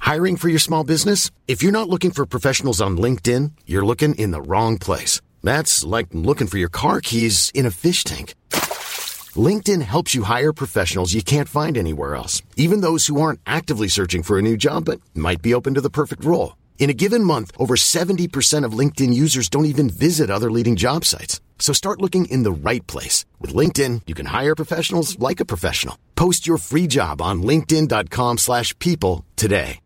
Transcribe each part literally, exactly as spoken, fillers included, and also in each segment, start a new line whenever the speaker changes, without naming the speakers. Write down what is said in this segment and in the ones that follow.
Hiring for your small business? If you're not looking for professionals on LinkedIn, you're looking in the wrong place. That's like looking for your car keys in a fish tank. LinkedIn helps you hire professionals you can't find anywhere else, even those who aren't actively searching for a new job but might be open to the perfect role. In a given month, over seventy percent of LinkedIn users don't even visit other leading job sites. So start looking in the right place. With LinkedIn, you can hire professionals like a professional. Post your free job on linkedin.com slash people today.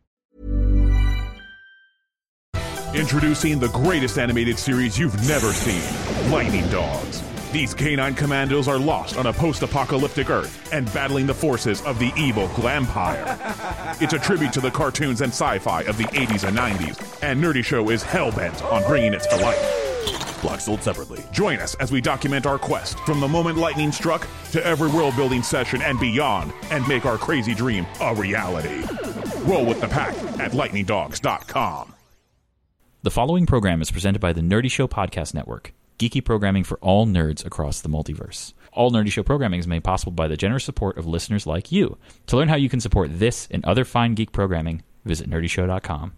Introducing the greatest animated series you've never seen, Lightning Dogs. These canine commandos are lost on a post-apocalyptic Earth and battling the forces of the evil Glampire. It's a tribute to the cartoons and sci-fi of the eighties and nineties, and Nerdy Show is hell-bent on bringing it to life. Block sold separately. Join us as we document our quest from the moment lightning struck to every world-building session and beyond, and make our crazy dream a reality. Roll with the pack at lightning dogs dot com.
The following program is presented by the Nerdy Show Podcast Network. Geeky programming for all nerds across the multiverse. All Nerdy Show programming is made possible by the generous support of listeners like you. To learn how you can support this and other fine geek programming, visit nerdy show dot com.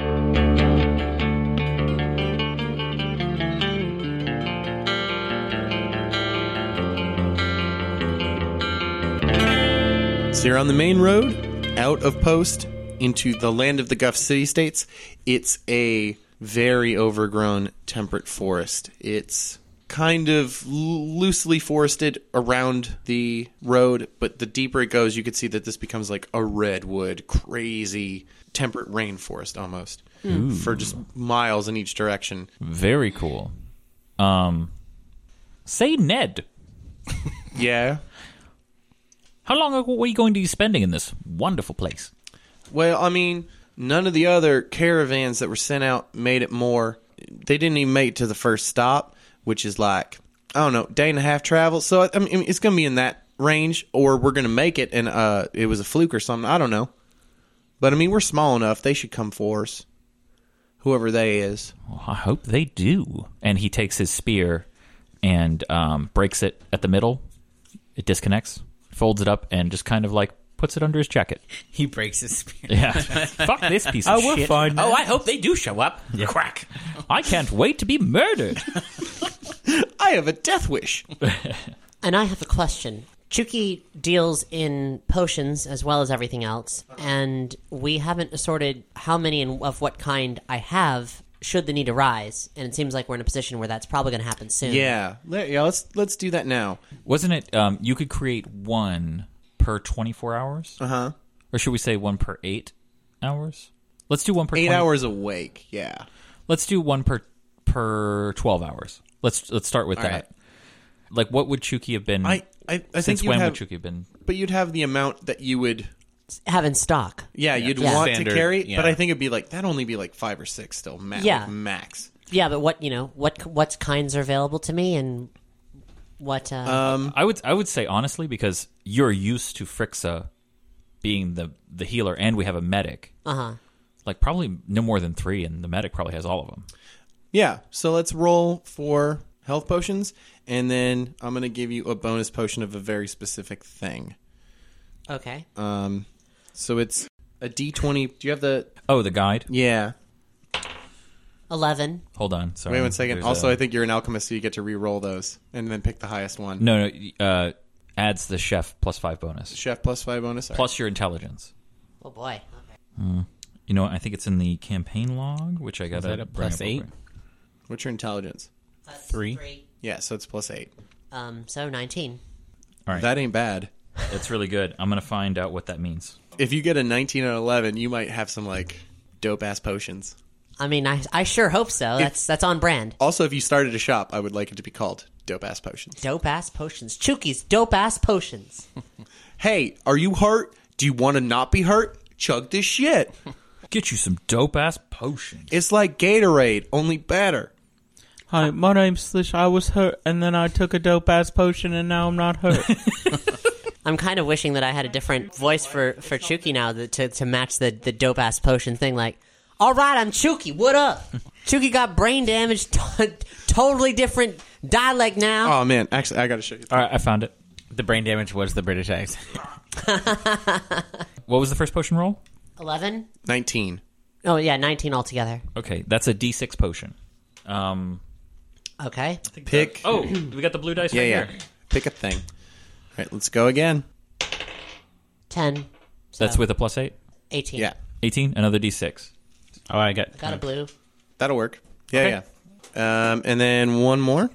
So you're on the main road, out of Post, into the land of the Guff City States. It's a very overgrown temperate forest. It's kind of loosely forested around the road, but the deeper it goes, you can see that this becomes like a redwood, crazy temperate rainforest almost. Ooh. For just miles in each direction.
Very cool. Um, say, Ned.
Yeah?
How long are we going to be spending in this wonderful place?
Well, I mean, none of the other caravans that were sent out made it more. They didn't even make it to the first stop, which is like, I don't know, day and a half travel. So, I mean, it's going to be in that range, or we're going to make it and uh, it was a fluke or something. I don't know. But, I mean, we're small enough. They should come for us, whoever they is.
Well, I hope they do. And he takes his spear and um, breaks it at the middle. It disconnects, folds it up, and just kind of like puts it under his jacket.
He breaks his spear.
Yeah. Fuck this piece of
oh,
shit.
We're fine now. Oh, I hope they do show up.
Yeah.
Crack.
I can't wait to be murdered.
I have a death wish.
And I have a question. Chuki deals in potions as well as everything else, and we haven't assorted how many and of what kind I have should the need arise, and it seems like we're in a position where that's probably going to happen soon.
Yeah. Yeah, let's let's do that now.
Wasn't it, um, you could create one per twenty-four hours?
Uh-huh.
Or should we say one per eight hours? Let's do one per
Eight
twenty
hours awake, yeah.
Let's do one per per twelve hours. Let's let's start with
All
that.
right.
Like, what would Chuki have been?
I, I, I
since
think you'd
when
have,
would Chuki have been?
But you'd have the amount that you would
have in stock.
Yeah, you'd
Yeah.
want
Standard,
to carry,
yeah.
but I think it'd be like that'd only be like five or six still, ma-
Yeah.
like max.
Yeah, but what you know, what what kinds are available to me, and what? Uh,
Um,
I would I would say honestly, because you're used to Frixa being the the healer, and we have a medic.
uh huh.
Like probably no more than three, and the medic probably has all of them.
yeah, so let's roll for health potions, and then I'm going to give you a bonus potion of a very specific thing.
Okay.
Um, so it's a D twenty. Do you have the?
Oh, the guide.
Yeah.
Eleven.
Hold on. Sorry.
Wait one second.
There's
Also,
a-
I think you're an alchemist, so you get to re-roll those and then pick the highest one.
no, no. Uh, adds the chef plus five bonus
Chef plus five bonus. All
plus your intelligence.
Oh boy. Okay.
Mm. You know what? I think it's in the campaign log, which I got
that a plus eight?
right. What's your intelligence?
That's
Three.
Yeah, so it's plus eight.
Um. So nineteen.
All right.
That ain't bad.
It's really good. I'm gonna find out what that means.
If you get a nineteen and eleven, you might have some like dope ass potions.
I mean, I I sure hope so. That's that's on brand.
Also, if you started a shop, I would like it to be called Dope Ass Potions.
Dope ass potions. Chuki's dope ass potions.
Hey, are you hurt? Do you want to not be hurt? Chug this shit.
Get you some dope ass potions.
It's like Gatorade, only better.
Hi, my name's Slish. I was hurt, and then I took a dope-ass potion, and now I'm not hurt.
I'm kind of wishing that I had a different voice for, for Chuki now that, to to match the, the dope ass potion thing. Like, all right, I'm Chuki. What up? Chuki got brain damage. T- totally different dialect now.
Oh man, actually, I got to show you.
All right, I found it.
The brain damage was the British accent.
What was the first potion roll?
eleven?
nineteen.
Oh, yeah, nineteen altogether.
Okay, that's a D six potion. Um,
Okay.
Pick.
oh, we got the blue dice
yeah,
right
yeah.
here.
Pick a thing. All right, let's go again.
ten.
That's
So,
with a plus eight.
eighteen.
Yeah,
eighteen, another D six.
Oh, I got.
Got a blue.
that'll work. Yeah,
Okay.
yeah. Um, and then one more.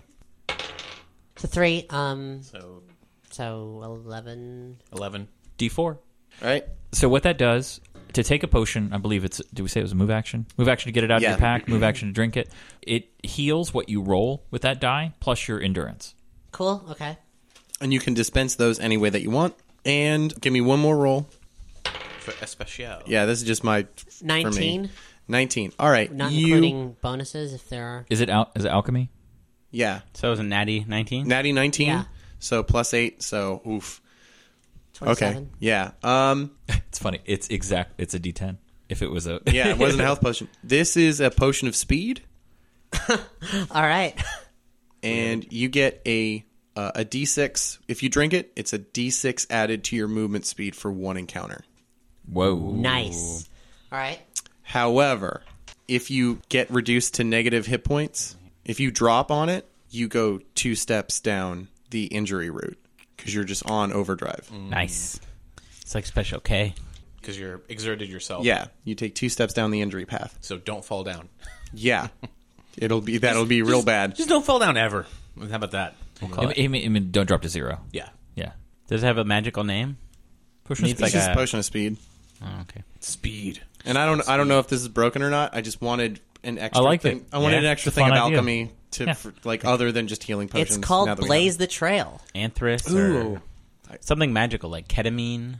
So three. Um.
So
So eleven.
eleven.
D four.
All right.
So what that does, to take a potion, I believe it's, do we say it was a move action? Move action to get it out
Yeah.
of your pack, move action to drink it. It heals what you roll with that die, plus your endurance.
Cool. Okay.
And you can dispense those any way that you want. And give me one more roll.
For especial.
Yeah, this is just my for me.
Nineteen.
nineteen. All right.
Not
you,
including bonuses if there are.
Is it al- is it alchemy?
Yeah.
So it was a natty nineteen?
Natty nineteen.
Yeah.
So plus eight. So oof. Okay.
twenty-seven.
Yeah. Um.
It's funny. It's exact. It's a D ten. If it was a
Yeah. It wasn't a health potion. This is a potion of speed,
All right.
and you get a uh, a D six. If you drink it, it's a D six added to your movement speed for one encounter.
whoa.
Nice. All right.
However, if you get reduced to negative hit points, if you drop on it, you go two steps down the injury route because you're just on overdrive.
Nice. It's like Special K.
Because you're exerted yourself.
Yeah, you take two steps down the injury path.
So don't fall down.
Yeah, it'll be that'll be real bad.
Just don't fall down ever. How about that? We'll call
I
it.
mean, I mean, don't drop to zero.
Yeah.
Yeah.
Does it have a magical name?
Potion of
Needs
speed.
It's
like
just
a-
a potion of speed,
Oh, okay.
Speed.
and I don't I don't know if this is broken or not. I just wanted an extra.
I like
thing.
it.
I wanted
Yeah,
an extra
it's a
thing
fun
of
idea.
alchemy to
Yeah.
for, like other than just healing potions.
It's called
now that we
Blaze
have
the Trail.
Anthrax
Ooh.
or something magical like ketamine.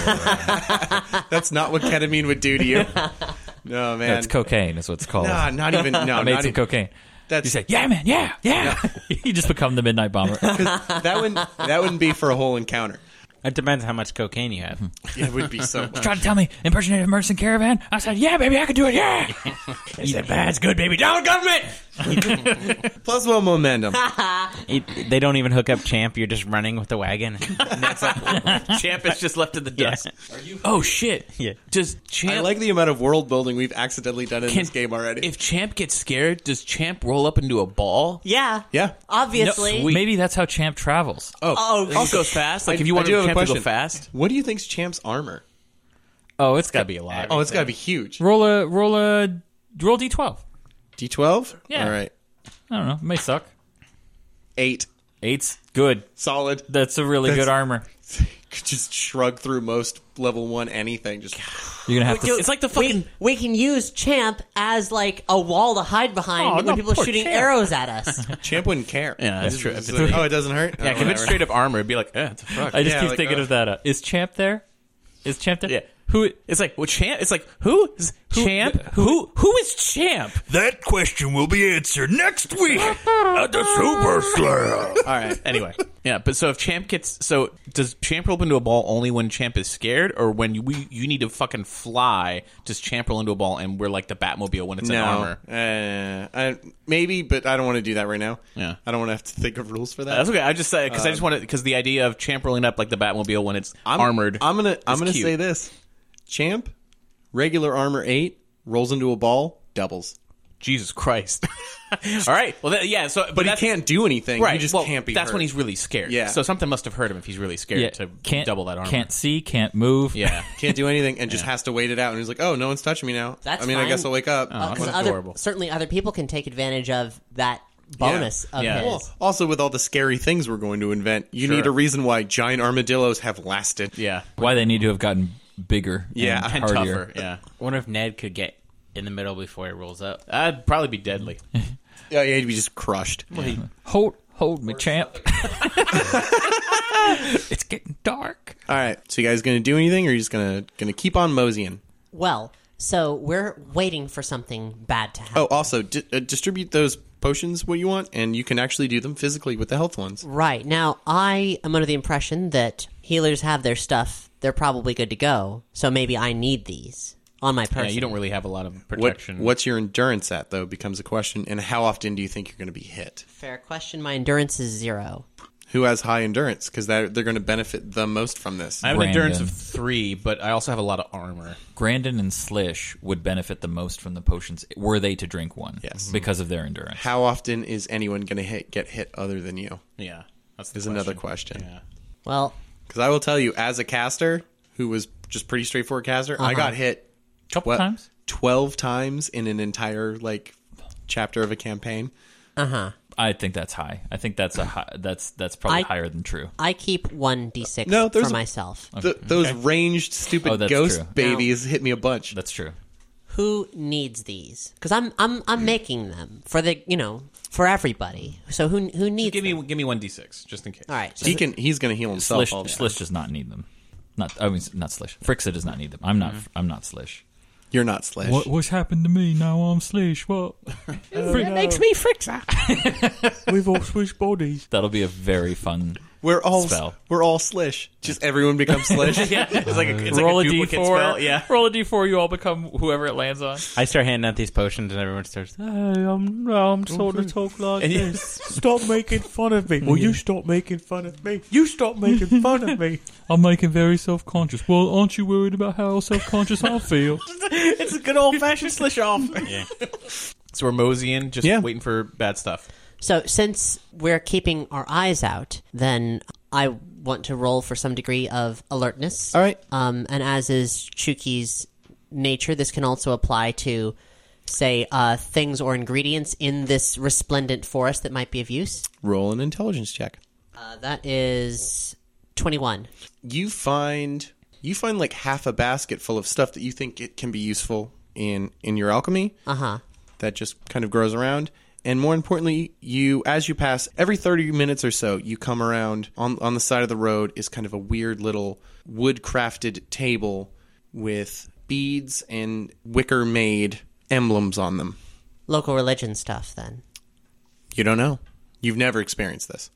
it. That's not what ketamine would do to you. No man,
That's cocaine. Is what it's called.
Nah, not even. No,
I made
not
some
even.
cocaine.
That's
You say, yeah, man, yeah, yeah. You just become the Midnight Bomber.
that wouldn't that wouldn't be for a whole encounter.
It depends how much cocaine you have.
It would be so much.
Trying to tell me impersonate a merchant caravan? I said, yeah, baby, I can do it, yeah.
He said, that's good, baby. Down government!
Plus one momentum.
It, they don't even hook up Champ. You're just running with the wagon.
That's like, Champ is just left in the dust. Oh, shit.
Yeah.
Does Champ...
I like the amount of world building we've accidentally done in
Can-
this game already.
If Champ gets scared, does Champ roll up into a ball?
Yeah.
yeah.
Obviously.
Maybe that's how Champ travels.
Oh,
Oh, he goes fast? Like,
I-
if you
I
want
do have a
Champ to go
question.
fast?
What do you think's Champ's armor?
Oh, it's
Gotta
got
be a lot.
Oh, it's got to be huge.
roll a roll a roll D twelve.
D twelve?
Yeah.
All right.
I don't know. It may suck.
Eight.
Eight's good.
Solid.
That's a really
That's-
good armor.
Could just shrug through most level one anything. Just
You're gonna have to.
Dude,
It's like the
we,
fucking-
we can use Champ as like a wall to hide behind
Oh,
when
no,
people are
poor
shooting
Champ.
arrows at us.
Champ wouldn't care.
Yeah, that's
It's
true.
just
If it's-
like, oh, it doesn't hurt?
Yeah,
Oh,
if it's
whatever.
straight up armor, it'd be like, eh, it's a fuck.
I just
Yeah,
keep
like,
thinking
uh,
of that. Uh, is Champ there? Is Champ there?
Yeah.
Who?
It's like, well, Champ? It's like, who? Is Champ? Who? Who is Champ?
That question will be answered next week at the Super Slam.
All right.
Anyway, yeah, but so if Champ gets, so does Champ roll up into a ball only when Champ is scared, or when you, we you need to fucking fly? Does Champ roll into a ball and we're like the Batmobile when it's in
No.
armor?
Uh, I, maybe, but I don't want to do that right now.
Yeah.
I don't want to have to think of rules for that.
That's okay. I just say because I just want to because the idea of Champ rolling up like the Batmobile when it's
I'm,
armored.
I'm gonna I'm
is
gonna
cute.
say this: Champ, regular armor eight, rolls into a ball, doubles.
Jesus Christ! All right, well, that, yeah. So, but,
But he
that's,
can't do anything.
Right.
He just
well,
can't be.
That's
hurt.
when he's really scared.
Yeah.
So something must have hurt him if he's really scared
Yeah.
to
Can't
double that armor.
Can't see. Can't move.
Yeah.
can't do anything and just has to wait it out. And he's like, "Oh, no one's touching me now.
That's
I mean, I
fine.
guess I'll wake up."
Oh,
Because
that's
other
adorable.
certainly other people can take advantage of that bonus of
Yeah.
his.
Well, also, with all the scary things we're going to invent, you
Sure.
need a reason why giant armadillos have lasted.
Yeah.
Why they need to have gotten bigger.
Yeah.
and
And
hardier.
tougher. Yeah.
I wonder if Ned could get in the middle before he rolls up.
That'd probably be deadly.
Yeah, yeah, he'd be just crushed.
Hold, hold me, Champ. It's getting dark.
All right, so you guys going to do anything, or are you just gonna gonna keep on moseying?
Well, so we're waiting for something bad to happen.
Oh, also di- uh, distribute those potions what you want, and you can actually do them physically with the health ones.
Right. Now, I am under the impression that healers have their stuff. They're probably good to go. So maybe I need these on my person.
Yeah, you don't really have a lot of
What,
protection.
what's your endurance at, though, becomes a question, and how often do you think you're going to be hit?
Fair question. My endurance is zero.
Who has high endurance? Because they're, they're going to benefit the most from this.
I have an endurance
Brandon.
of three, but I also have a lot of armor.
Grandin and Slish would benefit the most from the potions were they to drink one.
Yes.
Because of their endurance.
How often is anyone going to hit get hit other than you?
Yeah, that's the
Is
question.
another question.
Yeah.
Well,
Because I will tell you, as a caster who was just pretty straightforward caster, I got hit
Couple
twe-
times?
twelve times in an entire like chapter of a campaign.
uh huh.
I think that's high. I think that's a high, that's that's probably
I-
higher than true.
I keep one d six
No, there's
for
a-
myself.
Th- those ranged stupid
Oh, that's
ghost
true.
babies hit me a bunch.
That's true.
Who needs these? Because I'm I'm I'm making them for the you know for everybody. So who who needs?
Give me
them?
give me one d six just in case.
All right. So
He can. He's going to heal himself.
Slish,
all the time.
Slish does not need them. Not I mean not Slish. Frixa does not need them. I'm not I'm not Slish.
You're not Slish.
what's happened to me? Now I'm Slish. What?
It
makes me Frixa.
We've all switched bodies.
That'll be a very fun
We're all
spell.
we're all Slish. Just everyone becomes Slish.
Yeah, it's like a, it's
roll
like
a
a
d
duplicate
four.
spell. Yeah.
Roll a d four. You all become whoever it lands on.
I start handing out these potions, and everyone starts. Hey, I'm, I'm sort of talk like
And you-
this. Stop making fun of me. Well, you stop making fun of me. You stop making fun of me.
I'm making very self conscious. Well, aren't you worried about how self conscious I feel?
It's a good old fashioned slish off. Yeah. So we're moseying, just
Yeah.
waiting for bad stuff.
So since we're keeping our eyes out, then I want to roll for some degree of alertness.
All right.
Um, and as is Chuki's nature, this can also apply to, say, uh, things or ingredients in this resplendent forest that might be of use.
Roll an intelligence check.
Uh, that is twenty-one.
You find you find like half a basket full of stuff that you think it can be useful in in your alchemy.
Uh huh.
That just kind of grows around. And more importantly, you as you pass every thirty minutes or so, you come around on on the side of the road is kind of a weird little wood crafted table with beads and wicker made emblems on them.
Local religion stuff, then.
You don't know. You've never experienced this.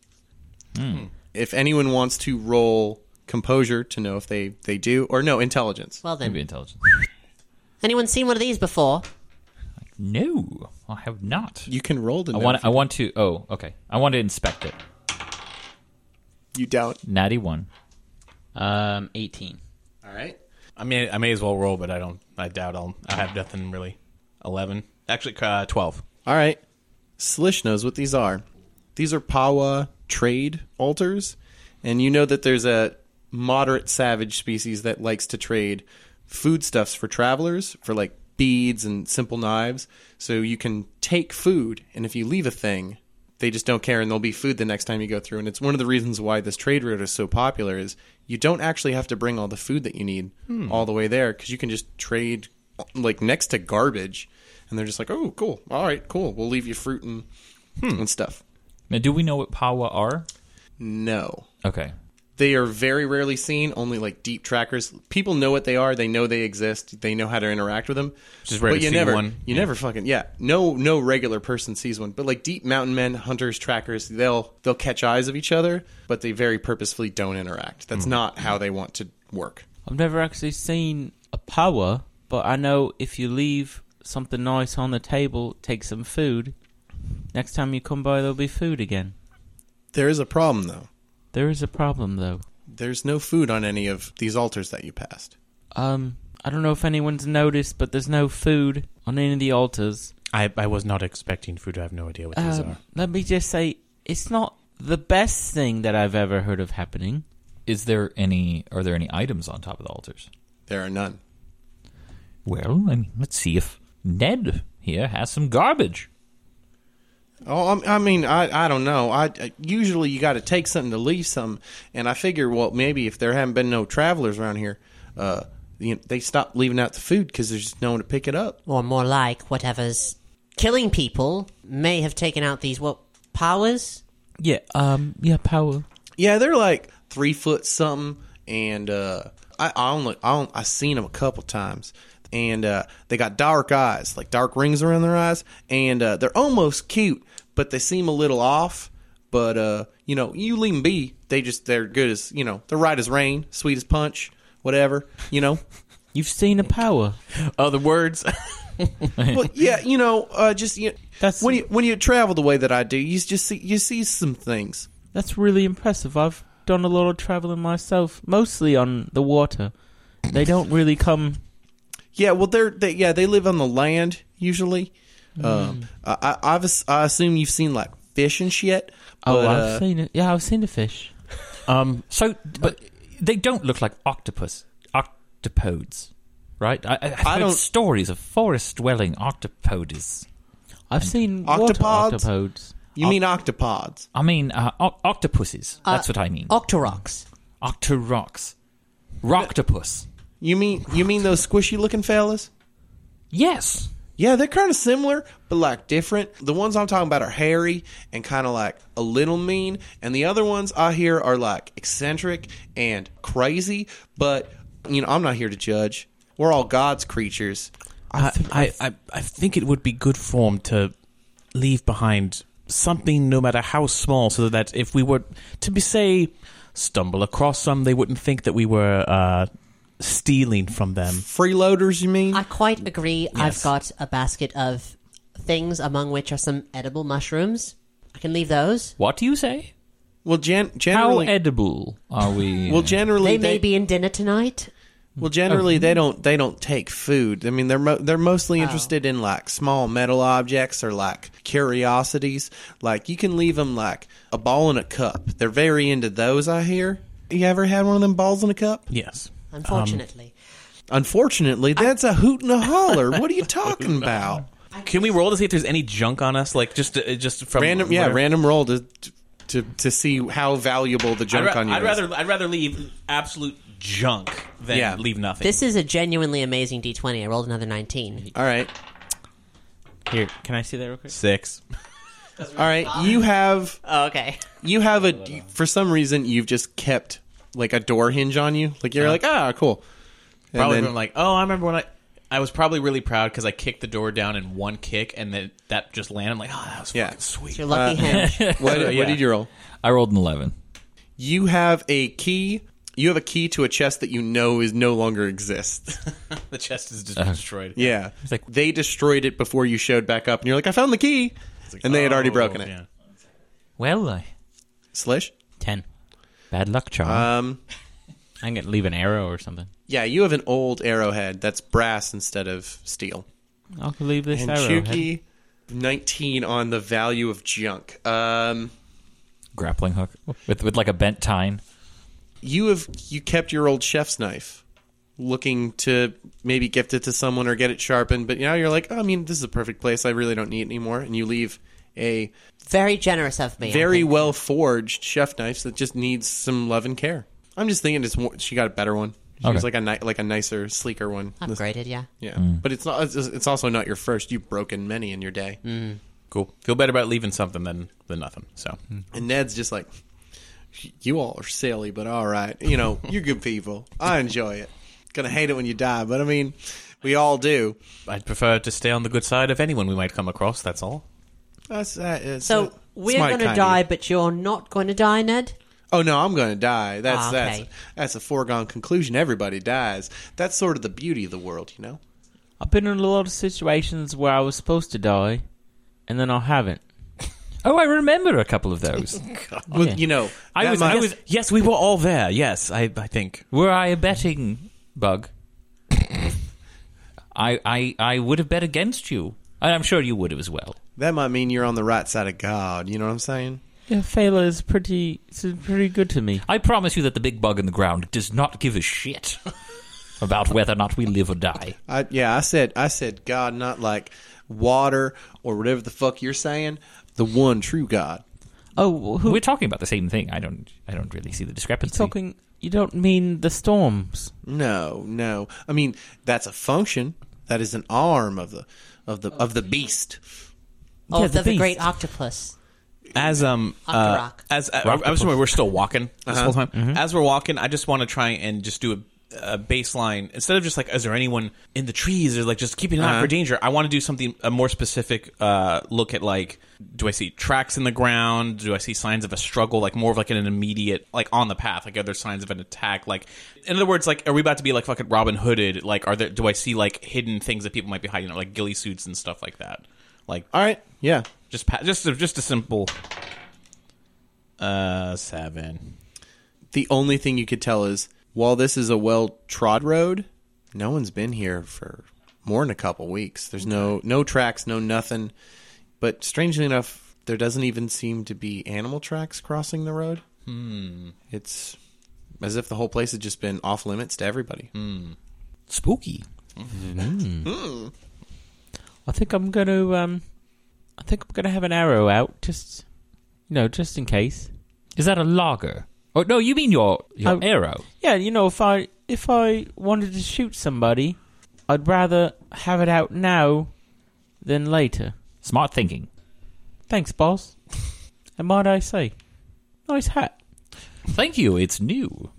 If anyone wants to roll composure to know if they, they do, or no, intelligence.
Well, then.
Maybe intelligence.
Anyone seen one of these before?
No, I have not.
You can roll to
I
know.
want.
if
I want to. Oh, okay. I want to inspect it.
you don't.
Natty one.
Um, eighteen.
All right.
I mean, I may as well roll, but I don't. I doubt I'll. I have nothing really. Eleven, actually, uh, twelve.
All right. Slish knows what these are. These are Pawa trade altars, and you know that there's a moderate savage species that likes to trade foodstuffs for travelers, for like beads and simple knives. So you can take food, and if you leave a thing, they just don't care, and there'll be food the next time you go through. And it's one of the reasons why this trade route is so popular is you don't actually have to bring all the food that you need all the way there, because you can just trade like next to garbage, and they're just like, oh, cool, all right, cool, we'll leave you fruit and, and stuff.
Now, do we know what Pawa are?
No.
Okay.
They are very rarely seen, only like deep trackers. People know what they are, they know they exist, they know how to interact with them.
Just rare
but
to
you
see
never,
one.
You
Yeah.
never fucking yeah. No, no regular person sees one. But like deep mountain men, hunters, trackers, they'll they'll catch eyes of each other, but they very purposefully don't interact. That's not how they want to work.
I've never actually seen a power, but I know if you leave something nice on the table, take some food, next time you come by, there'll be food again.
There is a problem though.
There is a problem, though.
There's no food on any of these altars that you passed.
Um, I don't know if anyone's noticed, but there's no food on any of the altars.
I I was not expecting food. I have no idea what these
Um,
are.
let me just say, it's not the best thing that I've ever heard of happening.
Is there any? Are there any items on top of the altars?
There are none.
Well, I mean, let's see if Ned here has some garbage.
Oh, I'm- I mean, I I don't know. I, I usually you got to take something to leave something, and I figure, well, maybe if there haven't been no travelers around here, uh, you know, they stopped leaving out the food because there's just no one to pick it up.
Or more like, whatever's killing people may have taken out these, what, powers?
Yeah, um, yeah, power.
Yeah, they're like three foot something, and uh, I I only I, only, I seen them a couple times, and uh, they got dark eyes, like dark rings around their eyes, and uh, they're almost cute, but they seem a little off. But uh, you know, you leave them be, they just they're good as you know, they're right as rain, sweet as punch, whatever, you know.
You've seen a power.
Oh, the words.
Well, yeah, you know, uh, just you
That's-
when you when you travel the way that I do, you just see you see some things.
That's really impressive. I've done a lot of traveling myself, mostly on the water. They don't really come.
Yeah, well, they're they, yeah they live on the land usually. Mm. Um, I, I, I've, I assume you've seen like fish and shit.
Oh,
but,
I've
uh,
seen it. Yeah, I've seen the fish.
Um,
So, but they don't look like octopus, octopodes, right? I, I, I've
I
heard
don't-
stories of forest-dwelling octopodes.
I've seen water
Octopods?
octopodes.
You mean octopods?
I mean, uh, o- octopuses. That's what I mean.
Octoroks.
Octoroks. Rocktopus.
You mean you mean those squishy looking fellas?
Yes.
Yeah, they're kind of similar, but like different. The ones I'm talking about are hairy and kind of like a little mean, and the other ones I hear are like eccentric and crazy. But you know, I'm not here to judge. We're all God's creatures.
I, I, I, I think it would be good form to leave behind something, no matter how small, so that if we were to be, say, stumble across some, they wouldn't think that we were uh, stealing from them.
Freeloaders, you mean?
I quite agree. I've
Yes.
got a basket of things, among which are some edible mushrooms. I can leave those.
What do you say?
well, gen-
How
generally,
edible are we?
well, generally,
They may be in dinner tonight.
Well, generally they don't they don't take food. I mean, they're mo- they're mostly interested in like small metal objects or like curiosities. Like you can leave them like a ball in a cup. They're very into those. I hear. You ever had one of them balls in a cup?
Yes.
Unfortunately,
Unfortunately, that's a hoot and a holler. What are you talking about?
Can we roll to see if there's any junk on us? Like, just uh, just from...
Random, yeah,
whatever?
random roll to to to see how valuable the
I'd,
junk
ra-
on you
I'd
is.
rather I'd rather leave absolute junk than
Yeah.
leave nothing.
this is a genuinely amazing D twenty. I rolled another nineteen.
All right,
Here, can I see that real quick?
Six.
all right. You have
Oh, okay.
you have a for some reason you've just kept like a door hinge on you. Like you're like ah cool. And
Probably
then-
been like, oh, I remember when I... I was probably really proud because I kicked the door down in one kick, and then that just landed. I'm like, oh, that was
Yeah.
fucking sweet.
It's your lucky hinge.
what,
Yeah.
what did you roll?
I rolled an eleven.
You have a key. You have a key to a chest that you know is no longer exists.
The chest is just destroyed.
Yeah,
like-
they destroyed it before you showed back up, and you're like, I found the key,
like,
and they had already
oh,
broken it.
yeah.
Well, I,
Slish.
Ten.
bad luck, charm.
Um,
I can leave an arrow or something.
yeah, you have an old arrowhead that's brass instead of steel.
I can leave this
And
arrowhead.
Chuki, nineteen on the value of junk. Um,
Grappling hook with with like a bent tine.
you have you kept your old chef's knife, looking to maybe gift it to someone or get it sharpened, but now you're like, oh, I mean, this is a perfect place. I really don't need it anymore, and you leave a
Very generous of me. I
very
think.
well forged chef knife that just needs some love and care. I'm just thinking, it's more, she got a better one. She
Okay.
was like a ni- like a nicer, sleeker one.
Upgraded, yeah.
Yeah, but it's not. It's, it's also not your first. You've broken many in your day.
Cool. Feel better about leaving something than than nothing. So
And Ned's just like, you all are silly, but all right. You know, you're good people. I enjoy it. Gonna hate it when you die, but I mean, we all do.
I'd prefer to stay on the good side of anyone we might come across. That's all.
That's uh, it's,
So
uh,
we're
it's my
going to
kind
die,
of-
but you're not going to die, Ned?
Oh no, I'm going to die. That's
Ah,
that's
okay.
that's a foregone conclusion. Everybody dies. That's sort of the beauty of the world, you know.
I've been in a lot of situations where I was supposed to die, and then I haven't.
Oh, I remember a couple of those.
Well,
Yeah.
you know,
I
that
was-
might-
I was-
Yes, we were all there. Yes, I I think.
Were I a betting bug, I, I I would have bet against you. And I'm sure you would have as well.
that might mean you're on the right side of God. You know what I'm saying?
Yeah, Fela is pretty, is pretty good to me.
I promise you that the big bug in the ground does not give a shit about whether or not we live or die.
I, yeah, I said I said God, not like water or whatever the fuck you're saying. The one true God.
Oh, who
We're talking about the same thing. I don't I don't really see the discrepancy.
talking? You don't mean the storms?
No, no. I mean, that's a function. That is an arm of the of the of the beast.
Oh,
Yeah,
the,
the
the
beast.
great octopus.
As um uh,
Octorok.
as uh, I was we're still walking this
Uh-huh.
whole time. As we're walking, I just want to try and just do a, a baseline instead of just like, is there anyone in the trees or like just keeping an eye out
Uh-huh.
for danger? I want to do something a more specific uh, look at like, do I see tracks in the ground? Do I see signs of a struggle? Like more of like an immediate like on the path? Like are there signs of an attack? Like in other words, like are we about to be like fucking Robin Hooded? Like are there? Do I see like hidden things that people might be hiding, like ghillie suits and stuff like that? Like.
All right. Yeah.
Just, pa- just, a, just a simple.
Uh,
Just a simple. Uh, seven.
The only thing you could tell is, while this is a well-trod road, no one's been here for more than a couple weeks. There's no no tracks, no nothing. But strangely enough, there doesn't even seem to be animal tracks crossing the road.
Hmm.
It's as if the whole place has just been off limits to everybody.
Hmm.
Spooky.
Mm. I think I'm gonna. Um, I think I'm gonna have an arrow out, just you know, just in case.
Is that a logger? Oh no, you mean your your
Oh.
arrow?
Yeah, you know, if I if I wanted to shoot somebody, I'd rather have it out now than later.
Smart thinking.
Thanks, boss. And might I say, nice hat.
Thank you. It's new.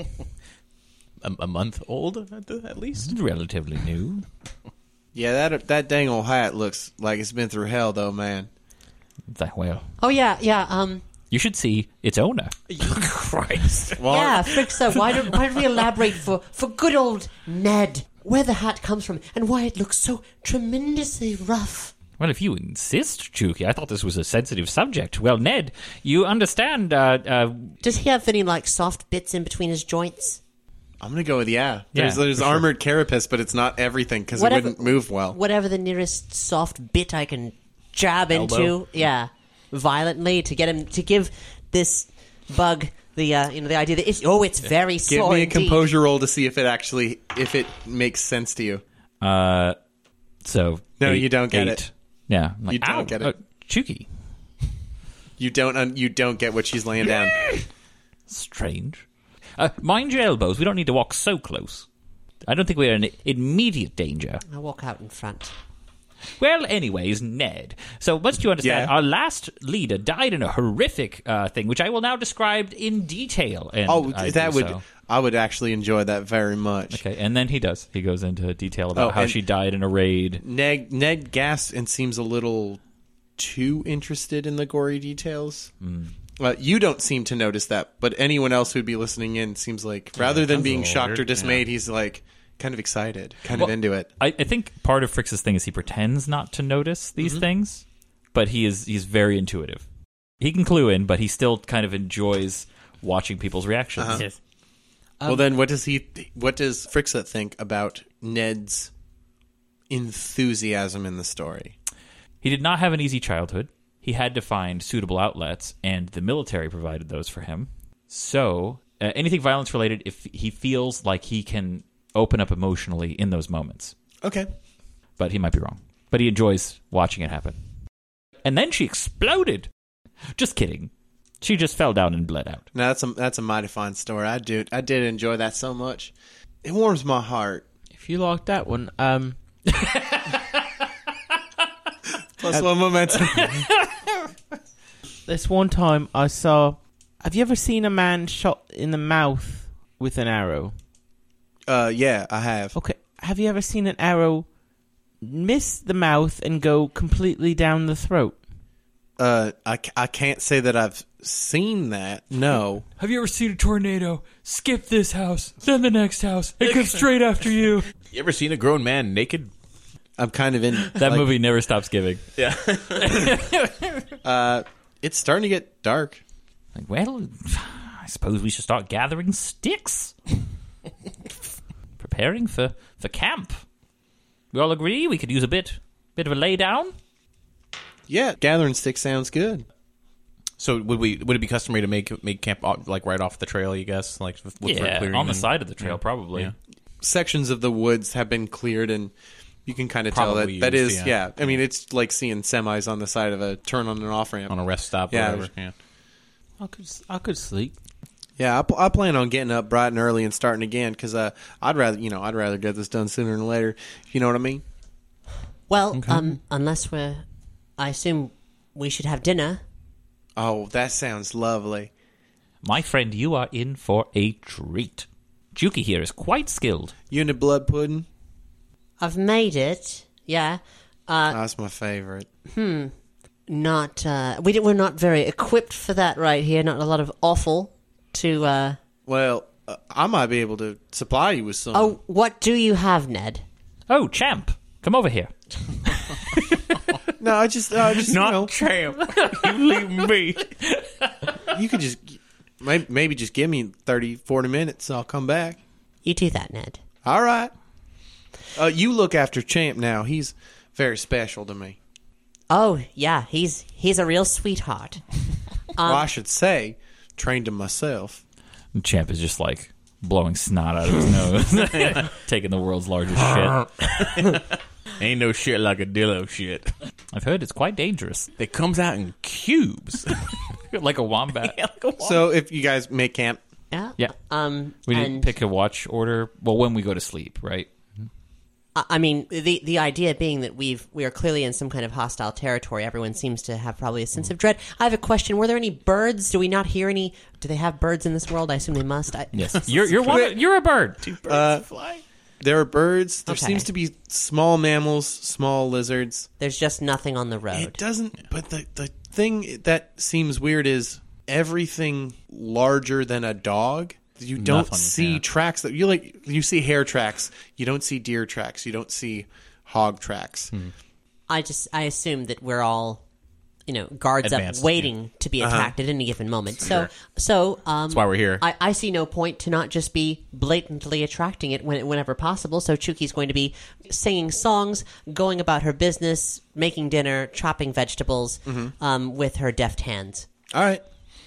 A, a month old, at, the, at least?
Relatively new.
Yeah, that that dang old hat looks like it's been through hell, though, man.
That, well,
Oh yeah, yeah. Um,
you should see its owner.
Christ.
Well,
yeah, Frixa. Why don't why don't we elaborate for for good old Ned where the hat comes from and why it looks so tremendously rough?
Well, if you insist, Chuki, I thought this was a sensitive subject. Well, Ned, you understand, uh... uh
Does he have any like soft bits in between his joints?
I'm gonna go with yeah.
Yeah,
There's there's
for sure.
armored carapace, but it's not everything because it
Whatever-
wouldn't move well.
Whatever the nearest soft bit I can jab
Elbow?
into, yeah, violently to get him to give this bug the uh, you know the idea that it's oh it's very
Give
sore
me a
indeed.
composure roll to see if it actually if it makes sense to you.
uh so...
No,
eight-
you don't get
eight.
it.
Yeah. I'm like,
You don't
ow,
get it.
uh, Chuki.
You don't un- you don't get what she's laying down.
Strange. Uh, mind your elbows. We don't need to walk so close. I don't think we're in immediate danger.
I walk out in front.
Well, anyways, Ned. So, must you understand,
Yeah.
our last leader died in a horrific uh, thing, which I will now describe in detail. And
Oh,
I
that
do
would
so.
I would actually enjoy that very much.
Okay, and then he does. He goes into detail about
Oh,
how
and-
she died in a raid.
Ned Ned gasps and seems a little too interested in the gory details.
Hmm.
Uh, you don't seem to notice that, but anyone else who'd be listening in seems like rather than
sounds a
being
little
shocked
weird,
or dismayed, he's like kind of excited, kind of
Well,
into it.
I, I think part of Frix's thing is he pretends not to notice these things, but he is he's very intuitive. He can clue in, but he still kind of enjoys watching people's reactions.
Uh-huh.
Yes.
well, then what does he? Th- what does Frixa think about Ned's enthusiasm in the story?
He did not have an easy childhood. He had to find suitable outlets, and the military provided those for him. So, uh, anything violence related, if he feels like he can open up emotionally in those moments.
Okay.
But he might be wrong. But he enjoys watching it happen. And then she exploded. Just kidding. She just fell down and bled out.
Now that's a that's a mighty fine story. I do I did enjoy that so much. It warms my heart.
If you like that one, um,
Plus one momentum.
this one time I saw. Have you ever seen a man shot in the mouth with an arrow?
uh, yeah, I have.
Okay. Have you ever seen an arrow miss the mouth and go completely down the throat?
Uh, I, ca- I can't say that I've seen that. No.
Have you ever seen a tornado skip this house, then the next house, and come straight after you?
You ever seen a grown man naked?
I'm kind of in
That
like,
movie never stops giving.
Yeah.
Uh, it's starting to get dark.
Like, well, I suppose we should start gathering sticks. Preparing for, for camp. We all agree we could use a bit bit of a lay down?
Yeah, gathering sticks sounds good.
So would we? Would it be customary to make make camp off- like right off the trail? You guess, like with, with for
Yeah,
clearing
on the
and-
side of the trail,
yeah.
probably.
Yeah.
Sections of the woods have been cleared, and you can kind of tell that
Probably
that
used,
is,
yeah.
yeah. I mean, it's like seeing semis on the side of a turn on and off ramp.
on a rest stop. Or
Yeah.
whatever. Yeah.
I could. I could sleep.
Yeah, I, pl- I plan on getting up bright and early and starting again because uh, I'd rather, you know, I'd rather get this done sooner than later. If you know what I mean?
Well, um, unless we're, I assume we should have dinner.
Oh, that sounds lovely.
My friend, you are in for a treat. Juki here is quite skilled.
You into blood pudding?
I've made it. Yeah. Uh,
That's my favorite.
not. Uh, we we're not very equipped for that right here. Not a lot of offal to. Uh,
Well, uh, I might be able to supply you with some.
oh, what do you have, Ned?
Oh, champ, come over here.
no, I just, uh, just you know,
champ. You leave me.
You could just maybe, maybe just give me thirty, forty minutes. I'll come back.
You do that, Ned.
All right. Uh, you look after Champ now. He's very special to me.
Oh, yeah, he's he's a real sweetheart. Um,
well, I should say, trained him myself.
Champ is just like blowing snot out of his nose, taking the world's largest shit.
Ain't no shit like a Dillo shit.
I've heard it's quite dangerous.
It comes out in cubes.
Like a wombat.
Yeah, like a wombat.
So if you guys make camp,
Yeah.
Yeah.
Um,
We didn't
and,
pick a watch order. Well, when we go to sleep, right?
I I mean, the the idea being that we've we are clearly in some kind of hostile territory. Everyone seems to have probably a sense of dread. I have a question: were there any birds? Do we not hear any? Do they have birds in this world? I assume they must. I,
Yes. You're you're one. You're a bird.
uh, there are birds. There
Okay.
seems to be small mammals, small lizards.
There's just nothing on the road.
It doesn't. But the the thing that seems weird is everything larger than a dog. You don't
Nothing,
see
yeah.
tracks that you like. You see hare tracks. You don't see deer tracks. You don't see hog tracks.
I just I assume that we're all, you know, guards
Advanced,
up, waiting to be attacked at any given moment. So so um,
That's why we're here.
I, I see no point to not just be blatantly attracting it when, whenever possible. So Chuki's going to be singing songs, going about her business, making dinner, chopping vegetables um, with her deft hands.
All right.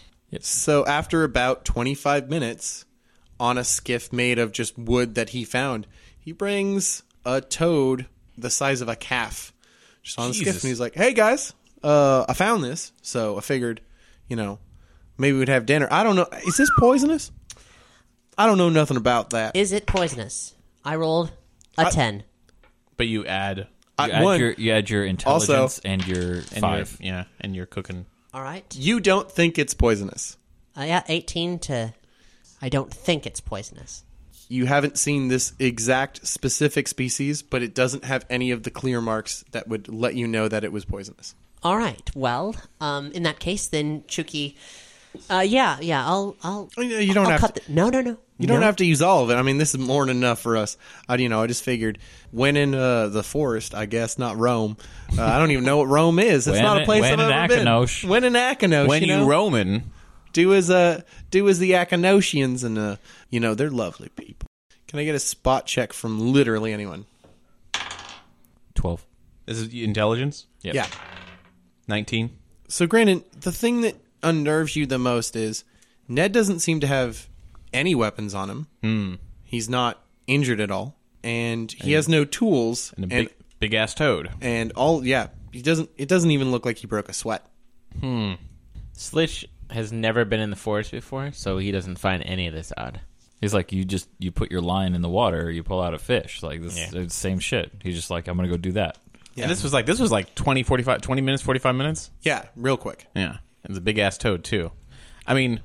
So after about twenty-five minutes on a skiff made of just wood that he found, he brings a toad the size of a calf just on the skiff.
Jesus.
And he's like, hey, guys, uh, I found this. So I figured, you know, maybe we'd have dinner. I don't know. Is this poisonous? I don't know nothing about that.
Is it poisonous? I rolled a ten.
But you add
I-
You add,
one,
your, you add your intelligence
Also-
and your
and
five.
You're, yeah, and you're cooking.
All right.
you don't think it's poisonous.
Uh, yeah, eighteen to. I don't think it's poisonous.
You haven't seen this exact specific species, but it doesn't have any of the clear marks that would let you know that it was poisonous.
All right. Well, um, in that case, then Chuki. Uh, yeah, yeah. I'll. I'll.
Oh, yeah, you don't
I'll
have
cut
to-
the, no, no, no.
You don't
No.
have to use all of it. I mean, this is more than enough for us. I, you know, I just figured when in uh, the forest, I guess, not Rome. Uh, I don't even know what Rome is. It's
When
not a
in-
place
when
I've
in
ever been.
Akinosh.
When in Akinosh,
When
you,
you
know?
Roman,
do as uh, do as the Akinosians, and uh, you know, they're lovely people. Can I get a spot check from literally anyone?
Twelve.
this is intelligence.
Yep.
Yeah.
Nineteen.
So, Brandon, the thing that unnerves you the most is Ned doesn't seem to have any weapons on him.
Hmm.
He's not injured at all, and he has no tools.
And a big, big ass toad.
and all yeah, he doesn't. It doesn't even look like he broke a sweat.
Slitch has never been in the forest before, so he doesn't find any of this odd.
He's like, you just you put your line in the water, you pull out a fish. Like this,
Yeah.
it's the same shit. He's just like, I'm gonna go do that.
And this was like this was like twenty, forty-five, twenty minutes, forty-five minutes.
Yeah, real quick.
Yeah, and it's a big ass toad too. I mean,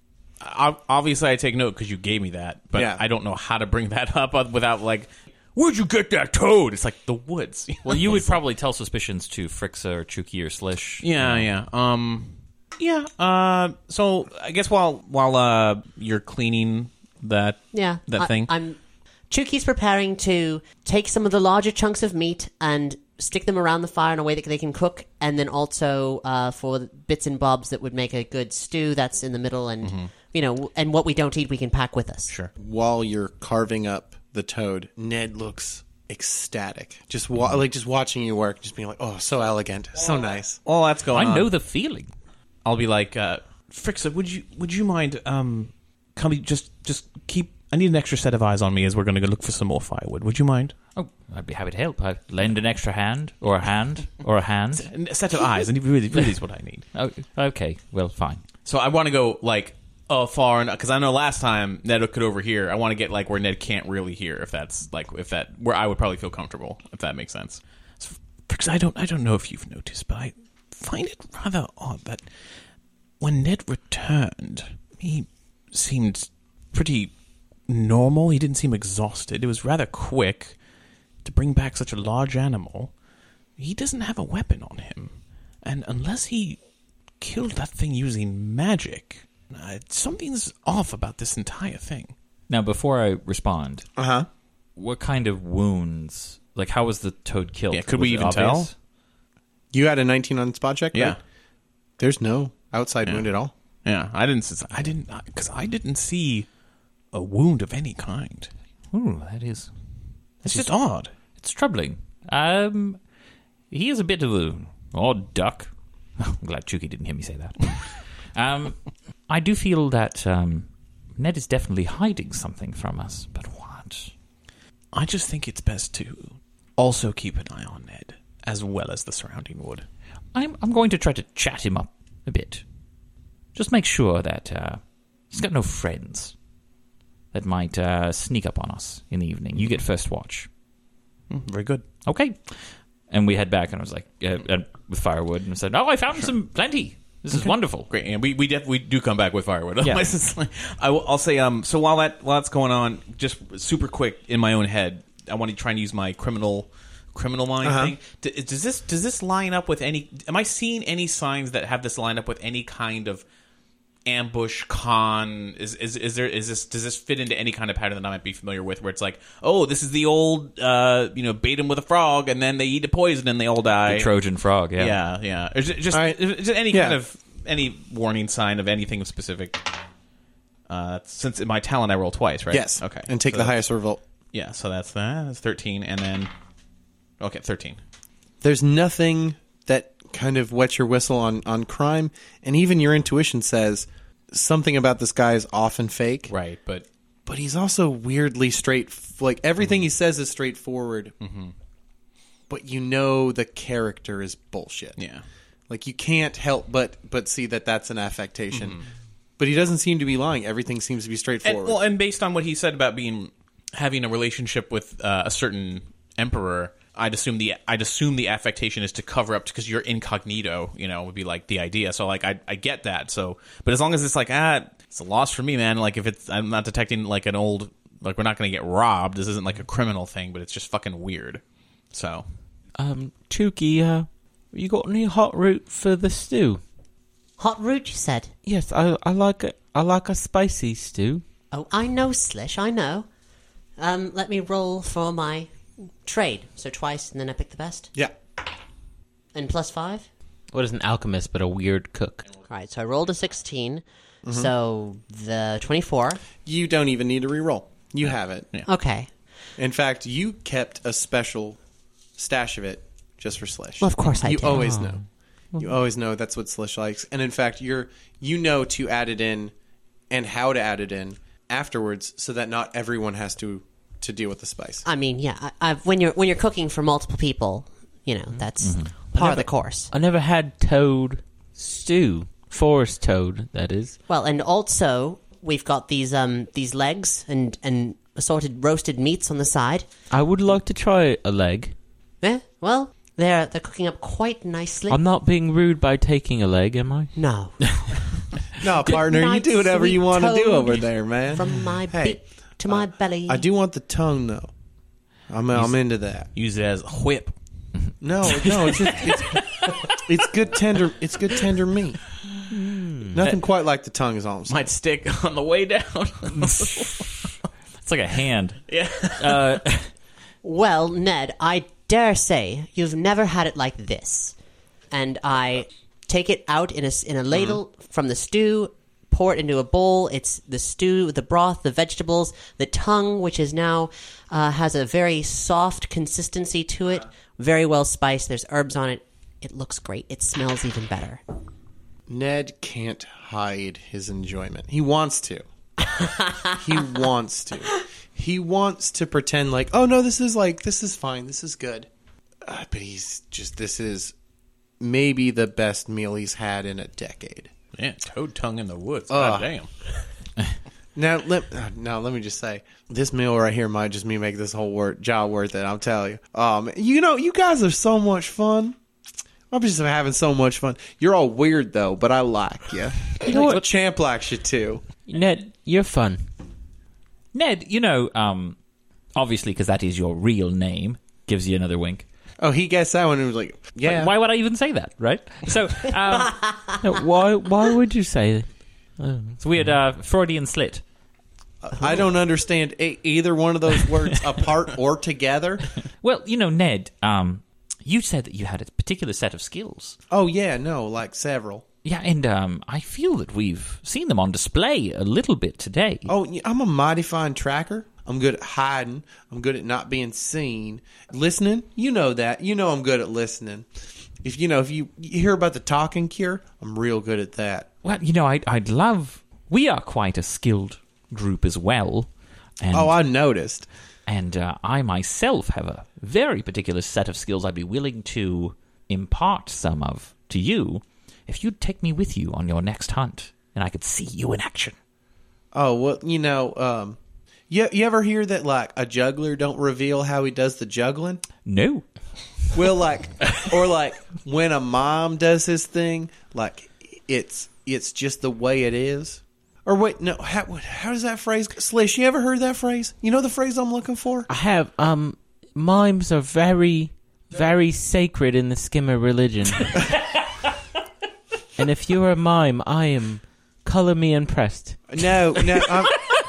ob- obviously I take note because you gave me that, but
Yeah.
I don't know how to bring that up without like, where'd you get that toad? It's like the woods.
Well, you would probably tell suspicions to Frixa or Chuki or Slish.
Yeah, yeah. Um, yeah. Uh, so I guess while while uh you're cleaning that
Yeah,
that
I,
thing,
I'm. Chuki's preparing to take some of the larger chunks of meat and stick them around the fire in a way that they can cook, and then also uh, for the bits and bobs that would make a good stew. That's in the middle, and you know, and what we don't eat, we can pack with us.
sure.
While you're carving up the toad, Ned looks ecstatic. Just wa- like just watching you work, just being like, "Oh, so elegant, so nice."
All that's going
I
on.
know the feeling.
I'll be like, uh, Frixa, would you would you mind um coming just just keep. I need an extra set of eyes on me as we're going to go look for some more firewood. Would you mind?
Oh, I'd be happy to help. I'd lend an extra hand, or a hand, or a hand.
A set of eyes, and really, really is what I need.
Oh, okay, well, fine.
So I want to go like uh, far enough because I know last time Ned could overhear. I want to get like where Ned can't really hear. If that's like if that where I would probably feel comfortable. If that makes sense. So, because I don't I don't know if you've noticed, but I find it rather odd that when Ned returned, he seemed pretty normal. He didn't seem exhausted. It was rather quick to bring back such a large animal. He doesn't have a weapon on him, and unless he killed that thing using magic, uh, something's off about this entire thing.
Now, before I respond,
Uh huh.
what kind of wounds? Like, how was the toad killed?
Yeah, could
Was
we
it
even
obvious?
tell?
You had a nineteen on spot check.
Yeah.
right? There's no outside
Yeah.
wound at all.
Yeah, I didn't. I didn't because I didn't see a wound of any kind.
Ooh, that is...
It's just odd.
It's troubling. Um, he is a bit of a odd duck. I'm glad Chuki didn't hear me say that. um, I do feel that um, Ned is definitely hiding something from us, but what?
I just think it's best to also keep an eye on Ned, as well as the surrounding wood.
I'm, I'm going to try to chat him up a bit. Just make sure that uh, he's got no friends that might uh, sneak up on us in the evening. You get first watch.
Mm, very good.
Okay. And we head back, and I was like, uh, uh, with firewood, and I said, oh, I found some plenty. This is wonderful.
Great, and we we, def- we do come back with firewood.
Yeah.
Otherwise it's like, I will, I'll say, um. So while that while that's going on, just super quick in my own head, I want to try and use my criminal criminal mind
Uh-huh.
thing. D- Does this does this line up with any? Am I seeing any signs that have this line up with any kind of ambush con? Is is is there is this does this fit into any kind of pattern that I might be familiar with, where it's like, oh, this is the old uh you know bait them with a frog and then they eat a poison and they all die.
The Trojan frog, yeah.
Yeah, yeah. Or just, just,
All right.
just any
Yeah.
kind of any warning sign of anything specific. Uh, since in my talent I roll twice, right?
Yes.
Okay.
And take
So
the
that's-
highest revolt.
Yeah. So that's that. That's thirteen, and then okay, thirteen.
There's nothing that kind of wets your whistle on, on crime, and even your intuition says something about this guy is often fake.
Right, but
But he's also weirdly straight. Like, everything he says is straightforward. Mm-hmm. But you know the character is bullshit.
yeah.
Like, you can't help but but see that that's an affectation.
Mm-hmm.
But he doesn't seem to be lying. Everything seems to be
And,
straightforward.
well, and based on what he said about being having a relationship with uh, a certain emperor, I'd assume the I'd assume the affectation is to cover up because you're incognito. You know, would be like the idea. So like I I get that. So, but as long as it's like ah, it's a loss for me, man. Like if it's I'm not detecting like an old like we're not going to get robbed. This isn't like a criminal thing, but it's just fucking weird. So
Um, Chuki, uh, you got any hot root for the stew?
Hot root, you said?
Yes, I I like a I like a spicy stew.
Oh, I know, Slish, I know. Um, let me roll for my trade. So twice, and then I pick the best.
yeah.
And plus five?
What is an alchemist but a weird cook?
Alright, so I rolled a sixteen. So the twenty-four.
You don't even need to re-roll. You have it.
Okay.
In fact, you kept a special stash of it just for Slish.
Well, of course I
You
did.
always know. You always know that's what Slish likes. And in fact, you're you know to add it in and how to add it in afterwards so that not everyone has to to deal with the spice.
I mean, yeah, I, I've, when you're when you're cooking for multiple people, you know, that's part of the course.
I never had toad stew. Forest toad, that is.
Well, and also we've got these um these legs and and assorted roasted meats on the side.
I would like to try a leg.
Yeah, well, they're they're cooking up quite nicely.
I'm not being rude by taking a leg, am I?
no,
No, partner, you
night,
do whatever you
sweet
want to do
toad
over there, man.
from my
Hey,
beak to my belly.
I do want the tongue though. I'm I'm into that.
use it as a whip.
No, no, it's just, it's it's good tender it's good tender meat. Nothing quite like the tongue is all I'm saying.
Might stick on the way down.
It's like a hand.
yeah.
Uh,
Well, Ned, I dare say you've never had it like this. And I take it out in a, s- in a ladle from the stew, pour it into a bowl. It's the stew, the broth, the vegetables, the tongue, which is now uh, has a very soft consistency to it, very well spiced. There's herbs on it. It looks great. It smells even better.
Ned can't hide his enjoyment. He wants to. He wants to. He wants to pretend like, oh no, this is like, this is fine, this is good. Uh, but he's just, this is maybe the best meal he's had in a decade.
Yeah, toad tongue in the woods.
Ugh.
God damn.
Now let uh, now let me just say, this meal right here might just me make this whole wor- job worth it. I'll tell you. Um, you know, you guys are so much fun. I'm just having so much fun. You're all weird though, but I like you. You know what? Champ likes you too.
Ned, you're fun.
Ned, you know, um, obviously because that is your real name, gives you another wink.
Oh, he guessed that one and was like, yeah.
Why would I even say that, right? So, um,
No, why Why would you say that? Oh.
it's weird, uh, Freudian slit.
I don't understand e- either one of those words apart or together.
Well, you know, Ned, um, you said that you had a particular set of skills.
Oh yeah, no, like several.
Yeah, and um, I feel that we've seen them on display a little bit today.
Oh, yeah, I'm a mighty fine tracker. I'm good at hiding. I'm good at not being seen. Listening, you know that. You know I'm good at listening. If you know, if you, you hear about the talking cure, I'm real good at that.
Well, you know, I'd, I'd love... We are quite a skilled group as well. And,
Oh, I noticed.
And uh, I myself have a very particular set of skills I'd be willing to impart some of to you if you'd take me with you on your next hunt and I could see you in action.
Oh, well, you know, um, you, you ever hear that, like, a juggler don't reveal how he does the juggling?
No.
Well, like, or like when a mom does his thing, like it's it's just the way it is. Or wait, no, how, how does that phrase? Slish, you ever heard that phrase? You know the phrase I'm looking for?
I have. Um, mimes are very, very sacred in the Skimmer religion. And if you're a mime, I am color me impressed.
No, no, I'm,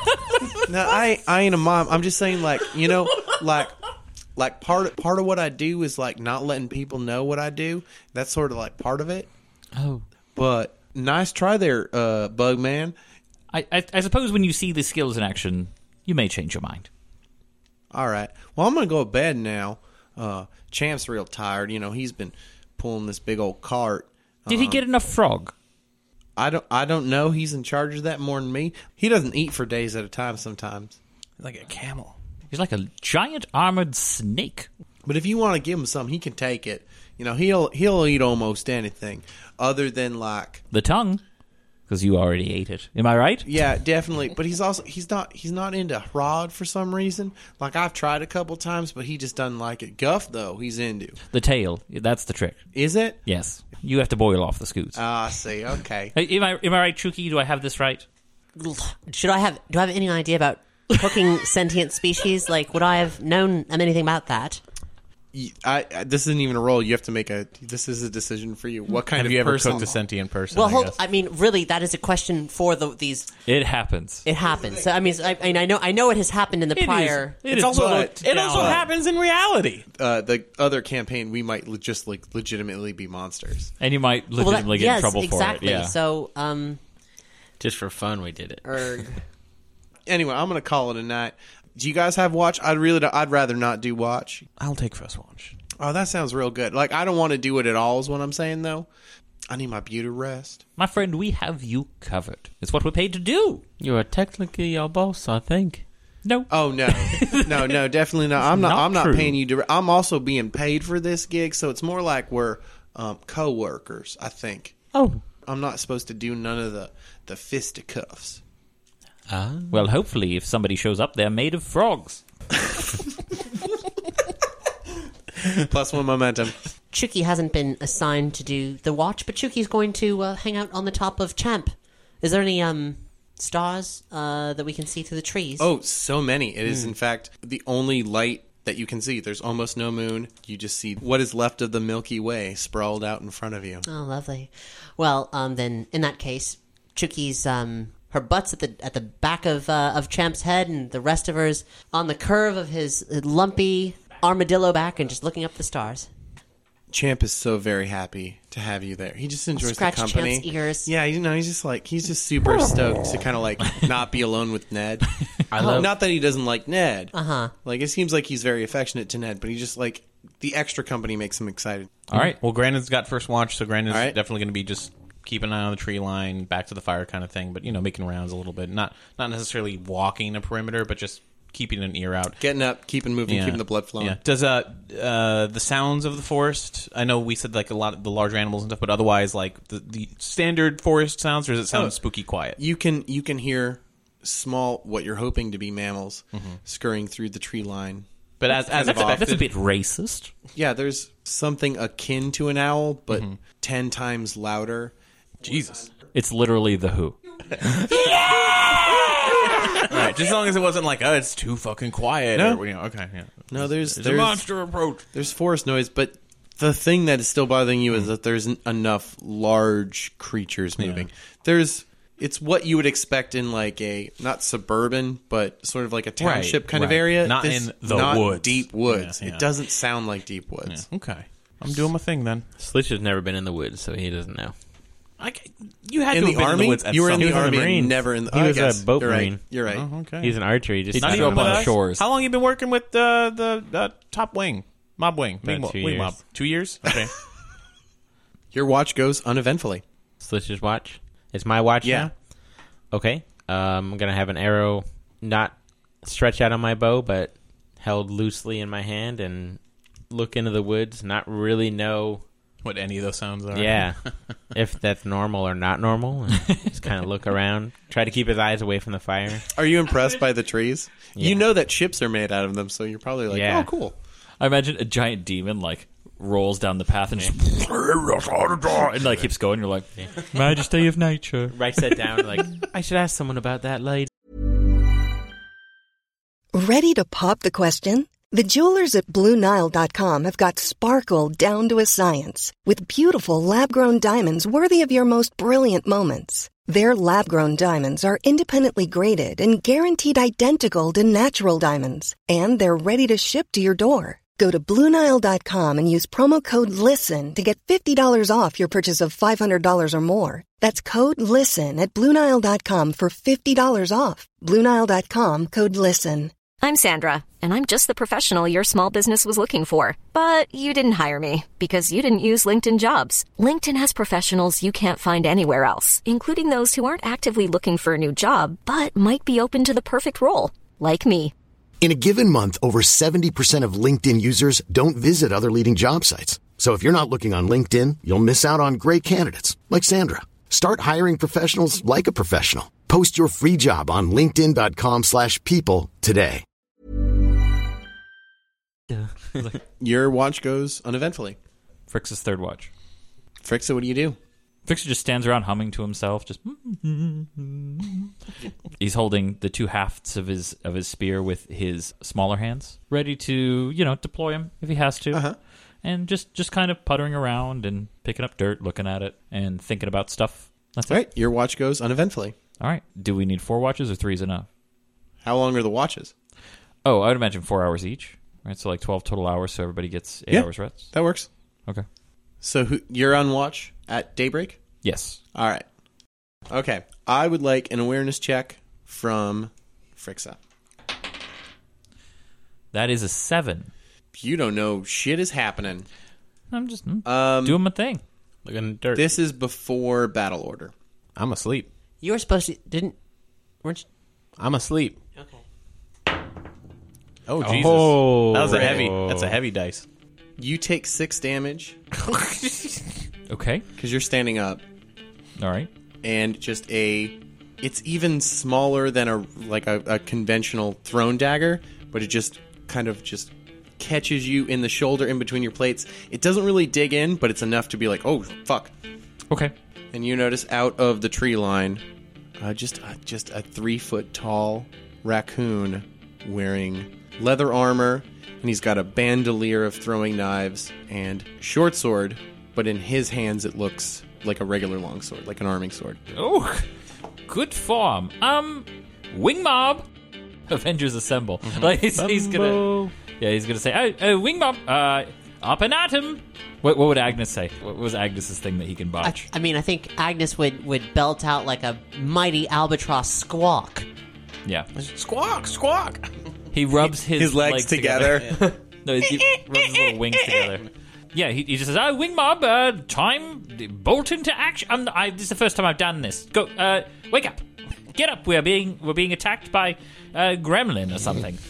no, I I ain't a mom. I'm just saying, like, you know, like. Like, part, part of what I do is, like, not letting people know what I do. That's sort of, like, part of it.
Oh.
But nice try there, uh, Bugman.
I, I, I suppose when you see the skills in action, you may change your mind.
All right. Well, I'm going to go to bed now. Uh, Champ's real tired. You know, he's been pulling this big old cart.
Did he get enough frog?
I don't, I don't know. He's in charge of that more than me. He doesn't eat for days at a time sometimes.
Like a camel.
He's like a giant armored snake.
But if you want to give him some, he can take it. You know, he'll he'll eat almost anything other than, like,
The tongue, because you already ate it. Am I right?
yeah, definitely. But he's also he's not he's not into rod for some reason. Like, I've tried a couple times, but he just doesn't like it. Guff, though, he's into.
The tail. That's the trick.
Is it?
Yes. You have to boil off the scoots.
Ah, I see. Okay.
Hey, am I am I right, Chuki? Do I have this right?
Should I have? Do I have any idea about cooking sentient species? Like, would I have known anything about that?
I, I this isn't even a roll. You have to make a. This is a decision for you. What kind
Have
of
you ever
person?
cooked a sentient person?
Well,
I
hold.
guess?
I mean, really, that is a question for the these.
It happens.
It happens. So, I mean, I, I mean, I know, I know it has happened in the
It is.
prior.
It
It's
is
also
looked
it also
down.
happens in reality.
uh, the other campaign, we might le- just like legitimately be monsters.
And you might
Well, that-
legitimately get
yes,
in trouble
exactly.
for it. Yeah.
So, um,
Just for fun, we did it.
erg.
Anyway, I'm gonna call it a night. Do you guys have watch? I'd really, I'd rather not do watch.
I'll take first watch.
Oh, that sounds real good. Like, I don't want to do it at all. Is what I'm saying though. I need my beauty rest.
My friend, we have you covered. It's what we're paid to do.
You are technically our boss, I think.
No.
Oh no, no, no, definitely not. I'm not.
not
I'm not
true.
paying you. Direct. I'm also being paid for this gig, so it's more like we're um, co-workers. I think.
Oh.
I'm not supposed to do none of the the fisticuffs.
Ah.
Well, hopefully, if somebody shows up, they're made of frogs.
Plus one momentum.
Chuki hasn't been assigned to do the watch, but Chuki's going to uh, hang out on the top of Champ. Is there any um stars uh, that we can see through the trees?
Oh, so many. It is, in fact, the only light that you can see. There's almost no moon. You just see what is left of the Milky Way sprawled out in front of you.
Oh, lovely. Well, um, then in that case, Chuki's um, her butt's at the at the back of uh, of Champ's head, and the rest of her's on the curve of his lumpy armadillo back, and just looking up the stars.
Champ is so very happy to have you there. He just enjoys the
Scratch
company.
Champ's ears.
Yeah, you know, he's just like he's just super stoked to kind of like not be alone with Ned.
I love-
Not that he doesn't like Ned.
Uh huh.
Like, it seems like he's very affectionate to Ned, but he just like the extra company makes him excited.
All right.
Well, Grandin's got first watch, so Grandin's
All right.
definitely going to be just keeping an eye on the tree line, back to the fire kind of thing. But you know, making rounds a little bit, not not necessarily walking a perimeter, but just keeping an ear out.
Getting up, keeping moving,
Yeah.
keeping the blood flowing.
Yeah. Does uh, uh the sounds of the forest? I know we said like a lot of the large animals and stuff, but otherwise like the, the standard forest sounds, or does it sound
Oh.
spooky quiet?
You can you can hear small, what you're hoping to be mammals, scurrying through the tree line.
But as as
That's a,
expected,
that's a bit racist.
Yeah, there's something akin to an owl, but ten times louder.
Jesus.
It's literally the Who.
All right, just as long as it wasn't like, oh, it's too fucking quiet.
No.
Or, you know, okay, yeah.
No, there's
There's a
there's
monster approach.
there's forest noise, but the thing that is still bothering you is that there's n- enough large creatures moving. There's it's what you would expect in like a not suburban, but sort of like a township
Right,
kind of
right.
area.
Not
This-
in the
not
woods.
deep woods.
Yeah, yeah.
It doesn't sound like deep woods.
Okay. I'm doing my thing then.
Slitch has never been in the woods, so he doesn't know.
I, you had
In
to
the
have been
army?
in the woods at
You were
some
in the
point.
army,
Marines.
never in the.
He
oh, I
was a
guess.
boat
You're right.
marine.
You're right.
Oh, okay.
He's an archer. He just
He
Not
grew
even
up on
with
the
us?
shores.
How long you been working with the the uh, top wing, mob wing, wing,
About two
wing
years.
mob? Two years. Okay.
Your watch goes uneventfully.
Slitch's watch. It's my watch
Yeah.
now? Okay. Um, I'm going to have an arrow not stretched out on my bow, but held loosely in my hand and look into the woods, not really know,
What any of those sounds are?
yeah, if that's normal or not normal. And just kind of look around, try to keep his eyes away from the fire.
Are you impressed by the trees?
Yeah.
You know that ships are made out of them, so you're probably like,
Yeah.
oh, cool.
I imagine a giant demon like rolls down the path and just and like keeps going. You're like, Majesty of Nature.
Writes that down like, I should ask someone about that later.
Ready to pop the question? The jewelers at Blue Nile dot com have got sparkle down to a science with beautiful lab-grown diamonds worthy of your most brilliant moments. Their lab-grown diamonds are independently graded and guaranteed identical to natural diamonds, and they're ready to ship to your door. Go to Blue Nile dot com and use promo code LISTEN to get fifty dollars off your purchase of five hundred dollars or more. That's code LISTEN at Blue Nile dot com for fifty dollars off. Blue Nile dot com, code LISTEN.
I'm Sandra, and I'm just the professional your small business was looking for. But you didn't hire me because you didn't use LinkedIn Jobs. LinkedIn has professionals you can't find anywhere else, including those who aren't actively looking for a new job, but might be open to the perfect role, like me.
In a given month, over seventy percent of LinkedIn users don't visit other leading job sites. So if you're not looking on LinkedIn, you'll miss out on great candidates like Sandra. Start hiring professionals like a professional. Post your free job on linkedin dot com slash people today.
Your watch goes uneventfully.
Frix's third watch.
Frixa, what do you do?
Frix just stands around humming to himself. Just he's holding the two hafts of his of his spear with his smaller hands, ready to you know deploy him if he has to,
Uh-huh.
and just just kind of puttering around and picking up dirt, looking at it, and thinking about stuff. That's
All
it.
right, your watch goes uneventfully.
All right. Do we need four watches or three is enough?
How long are the watches?
Oh, I would imagine four hours each. Right, so like twelve total hours, so everybody gets eight
Yeah.
hours rest.
That works.
Okay.
So who, you're on watch at daybreak?
Yes.
All right. Okay. I would like an awareness check from Frixa.
That is a seven.
You don't know shit is happening.
I'm just mm,
Um,
doing my thing.
Looking at dirt.
This is before battle order.
I'm asleep.
You were supposed to didn't weren't you?
I'm asleep.
Okay.
Oh Jesus!
Oh.
That was a heavy. That's a heavy dice.
You take six damage
Okay.
because you're standing up,
All right.
and just a. It's even smaller than a like a, a conventional thrown dagger, but it just kind of just catches you in the shoulder in between your plates. It doesn't really dig in, but it's enough to be like, oh fuck.
Okay.
And you notice out of the tree line, uh, just uh, just a three foot tall raccoon wearing leather armor, and he's got a bandolier of throwing knives and short sword, but in his hands it looks like a regular long sword, like an arming sword.
Oh, good form. Um, wing mob. Avengers assemble. Like he's, he's gonna. Yeah, he's gonna say, "Oh, uh, wing mob. Uh, up and at him." What, what would Agnes say? What was Agnes's thing that he can
I,
botch?
I mean, I think Agnes would, would belt out like a mighty albatross squawk.
Yeah.
Squawk, squawk.
He rubs his,
His legs together.
No, he, he rubs his little wings together. Yeah, he, he just says, "Oh, wing mob, uh, time, bolt into action." I'm, I, this is the first time I've done this. Go, uh, wake up, get up. We're being we're being attacked by a gremlin or something.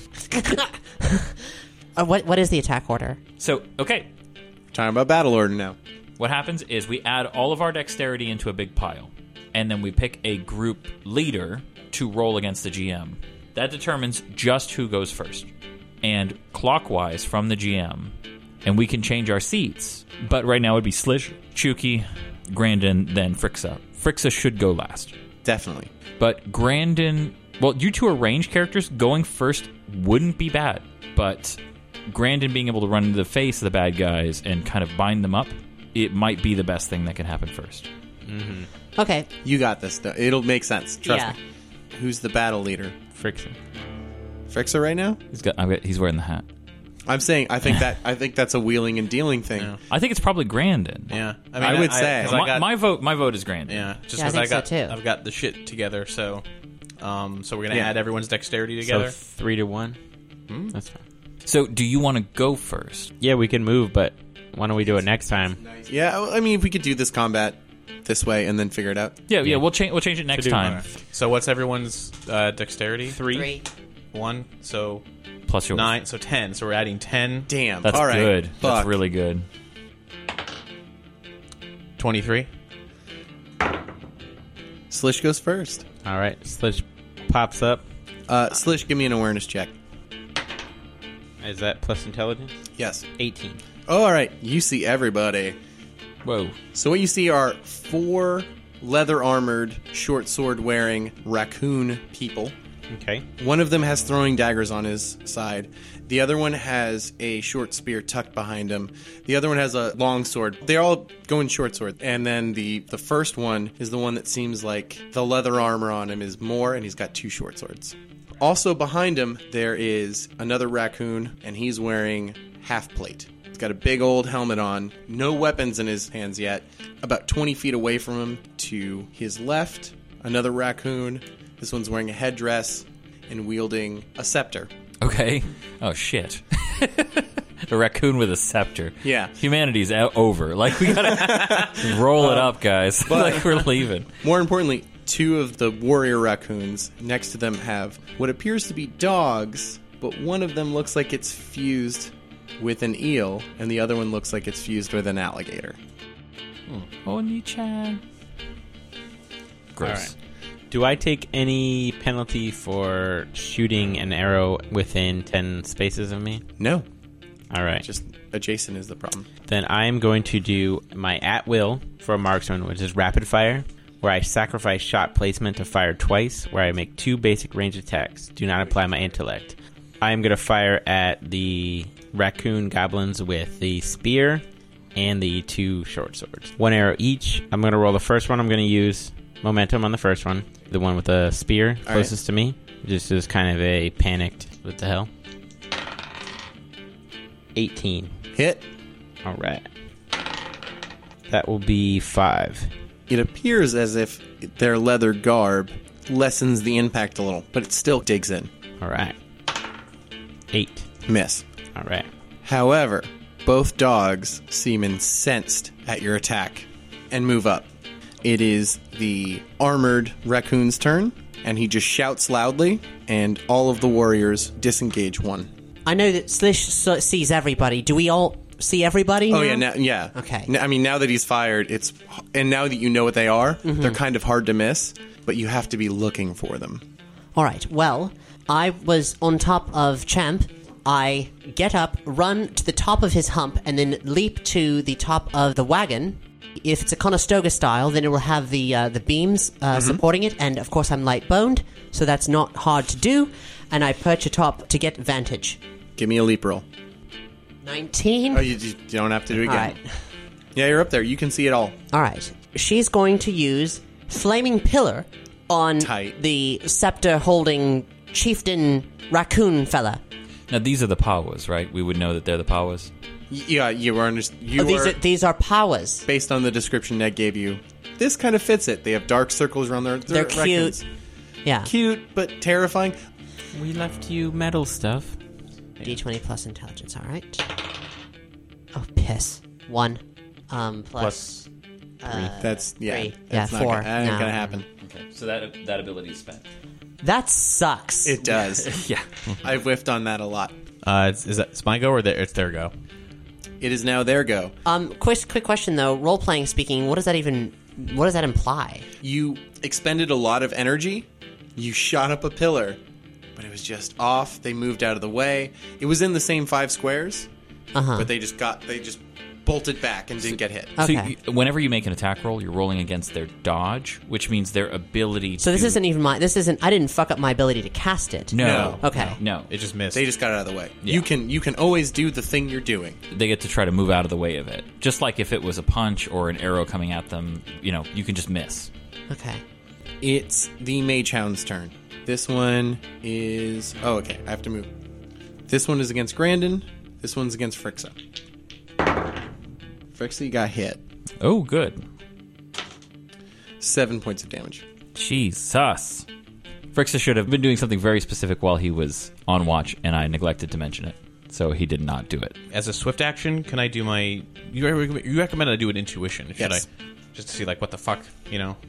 Uh, what what is the attack order?
So, okay,
Talking about battle order now.
what happens is we add all of our dexterity into a big pile, and then we pick a group leader to roll against the G M. That determines just who goes first, and clockwise from the G M. And we can change our seats, but right now it would be Slish, Chuki, Grandin, then Frixa. Frixa should go last.
Definitely.
But Grandin, well, you two are ranged characters. Going first wouldn't be bad, but Grandin being able to run into the face of the bad guys and kind of bind them up, it might be the best thing that can happen first.
Okay.
You got this. Though. It'll make sense. Trust
Yeah.
me. Who's the battle leader?
Friction.
Frixa right now?
He's got. I bet he's wearing the hat.
I'm saying I think that I think that's a wheeling and dealing thing.
Yeah.
I think it's probably Grandin.
Yeah, I,
I would say.
'cause
My,
I got,
my vote. My vote is Grandin.
yeah, just
Yeah, I
because I,
think so,
got
too.
I've got the shit together. So, um, so we're gonna
Yeah.
add everyone's dexterity
So
together.
three to one.
Hmm?
That's fine.
So, do you want to go first?
Yeah, we can move, but why don't we do it next time?
Yeah, I mean, if we could do this combat this way and then figure it out.
Yeah, yeah. We'll change. We'll change it next
do
time.
Alright.
So what's everyone's uh, dexterity?
Three.
One. So
Plus yours.
nine. So ten. So we're adding ten.
Damn.
That's
All right.
good.
Fuck.
That's really good.
Twenty-three.
Slish goes first.
All right, Slish pops up.
Uh, Slish, give me an awareness check.
Is that plus intelligence?
Yes.
eighteen.
Oh, all right. You see everybody.
Whoa.
So what you see are four leather-armored, short sword-wearing raccoon people.
Okay.
One of them has throwing daggers on his side. The other one has a short spear tucked behind him. The other one has a long sword. They're all going short sword. And then the, the first one is the one that seems like the leather armor on him is more, and he's got two short swords. Also behind him, there is another raccoon, and he's wearing half plate. He's got a big old helmet on, no weapons in his hands yet. About twenty feet away from him to his left, another raccoon. This one's wearing a headdress and wielding a scepter.
Okay. Oh shit. A raccoon with a scepter.
Yeah.
Humanity's out over. Like we gotta roll it up, guys. Like we're leaving.
More importantly, two of the warrior raccoons next to them have what appears to be dogs, but one of them looks like it's fused with an eel, and the other one looks like it's fused with an alligator.
Oni-chan. Gross.
All right. Do I take any penalty for shooting an arrow within ten spaces of me?
No,
All right.
just adjacent is the problem.
Then I am going to do my at will for a marksman, which is rapid fire, where I sacrifice shot placement to fire twice, where I make two basic range attacks. Do not apply my intellect. I am going to fire at the raccoon goblins with the spear and the two short swords. One arrow each. I'm going to roll the first one. I'm going to use momentum on the first one. The one with the spear closest to me. Just is kind of a panicked, what the hell? eighteen.
Hit.
All right. That will be five.
It appears as if their leather garb lessens the impact a little, but it still digs in.
All right. Eight.
Miss.
All right.
However, both dogs seem incensed at your attack and move up. It is the armored raccoon's turn, and he just shouts loudly, and all of the warriors disengage one.
I know that Slish so- sees everybody. Do we all see everybody
Oh
now?
yeah, now, yeah.
Okay.
N- I mean, now that he's fired, it's and now that you know what they are, they're kind of hard to miss, but you have to be looking for them.
All right. Well, I was on top of Champ. I get up, run to the top of his hump, and then leap to the top of the wagon. If it's a Conestoga style, then it will have the uh, the beams uh, supporting it, and of course I'm light boned, so that's not hard to do. And I perch atop to get vantage.
Give me a leap roll.
Nineteen.
Oh, you, you don't have to do it
All
again.
right.
Yeah, you're up there. You can see it all.
All right. She's going to use Flaming Pillar on
Tight.
the scepter-holding chieftain raccoon fella.
Now these are the Pawas, right? We would know that they're the Pawas.
Y- Yeah, you were under- you
Oh, these
are,
are these are powers.
based on the description Ned gave you. This kind of fits it. They have dark circles around their.
They're
their
cute.
raccoons.
Yeah.
Cute but terrifying.
We left you metal stuff.
D twenty plus intelligence. All right. Oh, piss. One. Um, plus. uh,
That's yeah.
three.
That's
Yeah,
not
four.
Gonna, that ain't
No.
gonna happen.
Okay. So that that ability is spent.
That sucks.
It does.
Yeah.
I've whiffed on that a lot.
Uh, is, is that it's my go or their, it's their go?
It is now their go.
Um, quick, quick question though. Role playing speaking, what does that even? What does that imply?
You expended a lot of energy. You shot up a pillar, but it was just off. They moved out of the way. It was in the same five squares,
Uh-huh.
but they just got they just bolted back and didn't get hit.
Okay.
So you, whenever you make an attack roll, you're rolling against their dodge, which means their ability to...
So this isn't even my. This isn't. I didn't fuck up my ability to cast it.
No.
Okay.
No.
It just missed.
They just got out of the way.
Yeah.
You can you can always do the thing you're doing.
They get to try to move out of the way of it. Just like if it was a punch or an arrow coming at them, you know, you can just miss.
Okay.
It's the Mage Hound's turn. This one is... Oh, okay. I have to move. This one is against Grandin, This one's against Frixa. Frixa, you got hit.
Oh, good.
Seven points of damage.
Jesus. Frixa should have been doing something very specific while he was on watch, and I neglected to mention it. So he did not do it.
As a swift action, can I do my... You recommend, you recommend I do an intuition. Should
Yes.
I? Just to see, like, what the fuck, you know?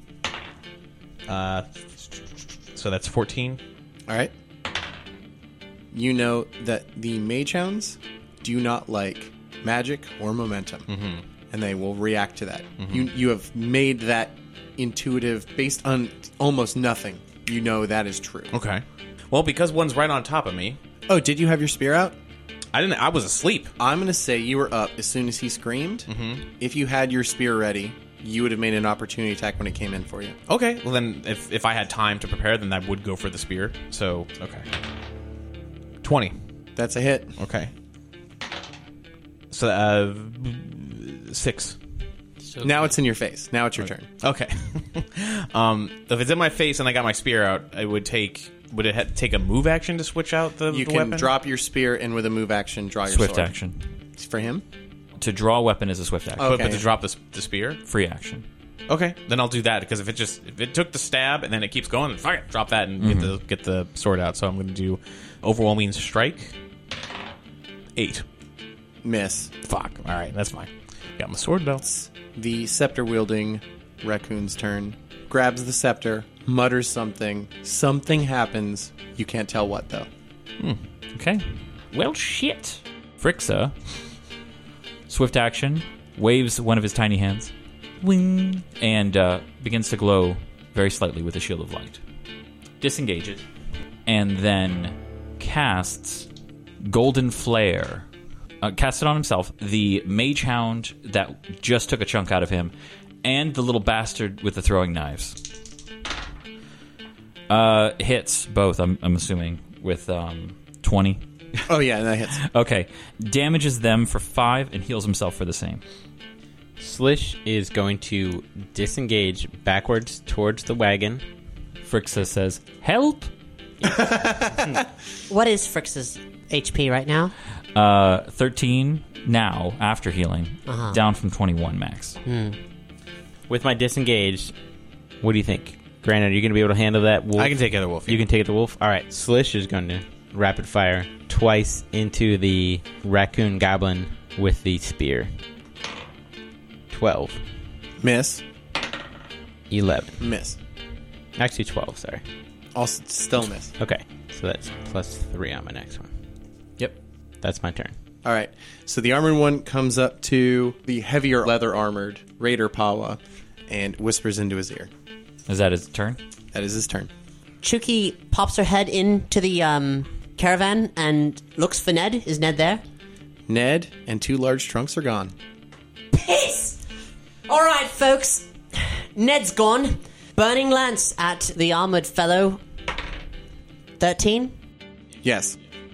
Uh, so that's fourteen.
All right. You know that the Mage Hounds do not like magic or momentum, mm-hmm. and they will react to that. Mm-hmm. You you have made that intuitive, based on almost nothing. You know that is true.
Okay. Well, because one's right on top of me.
Oh, did you have your spear out?
I didn't. I was asleep.
I'm going to say you were up as soon as he screamed.
Mm-hmm.
If you had your spear ready, you would have made an opportunity attack when it came in for you.
Okay. Well, then, if if I had time to prepare, then I would go for the spear. So, okay. twenty.
That's a hit.
Okay. So, uh, six.
So
now it's in your face. Now it's your turn.
Okay. um, if it's in my face and I got my spear out, I would take... Would it ha- take a move action to switch out the,
You
the
can
weapon?
drop your spear and with a move action, draw your
Swift
sword.
action.
For him?
To draw a weapon is a swift action.
Oh.
But,
Okay.
but to drop the, the spear?
Free action.
Okay, then I'll do that, because if it just if it took the stab and then it keeps going, then fuck it, drop that and get the get the sword out. So I'm going to do overwhelming strike. Eight.
Miss.
Fuck. All right, that's fine. Got my sword though.
The scepter-wielding raccoon's turn. Grabs the scepter, mutters something. Something happens. You can't tell what, though.
Okay. Well, shit. Frixa, swift action, waves one of his tiny hands, wing, and uh, begins to glow very slightly with a shield of light. Disengage it, and then casts Golden Flare. Uh, casts it on himself, the Mage Hound that just took a chunk out of him, and the little bastard with the throwing knives. Uh, hits both, I'm, I'm assuming, with um, twenty.
Oh, yeah, that hits.
Okay. Damages them for five and heals himself for the same.
Slish is going to disengage backwards towards the wagon.
Frixa says, help!
What is Frix's H P right now?
Uh, thirteen now, after healing.
Uh-huh.
Down from twenty-one max.
With my disengaged, what do you think? Granted, are you going to be able to handle that wolf?
I can take the wolf.
You can take it the wolf? All right. Slish is going to rapid fire twice into the raccoon goblin with the spear. twelve.
Miss.
eleven.
Miss.
Actually, twelve, sorry.
Also, still miss.
Okay. So that's plus three on my next one.
Yep.
That's my turn.
All right. So the armored one comes up to the heavier leather-armored Raider Pawa and whispers into his ear.
Is that his turn?
That is his turn.
Chuki pops her head into the um, caravan and looks for Ned. Is Ned there?
Ned and two large trunks are gone.
Piss! All right, folks. Ned's gone. Burning Lance at the armored fellow. thirteen?
Yes.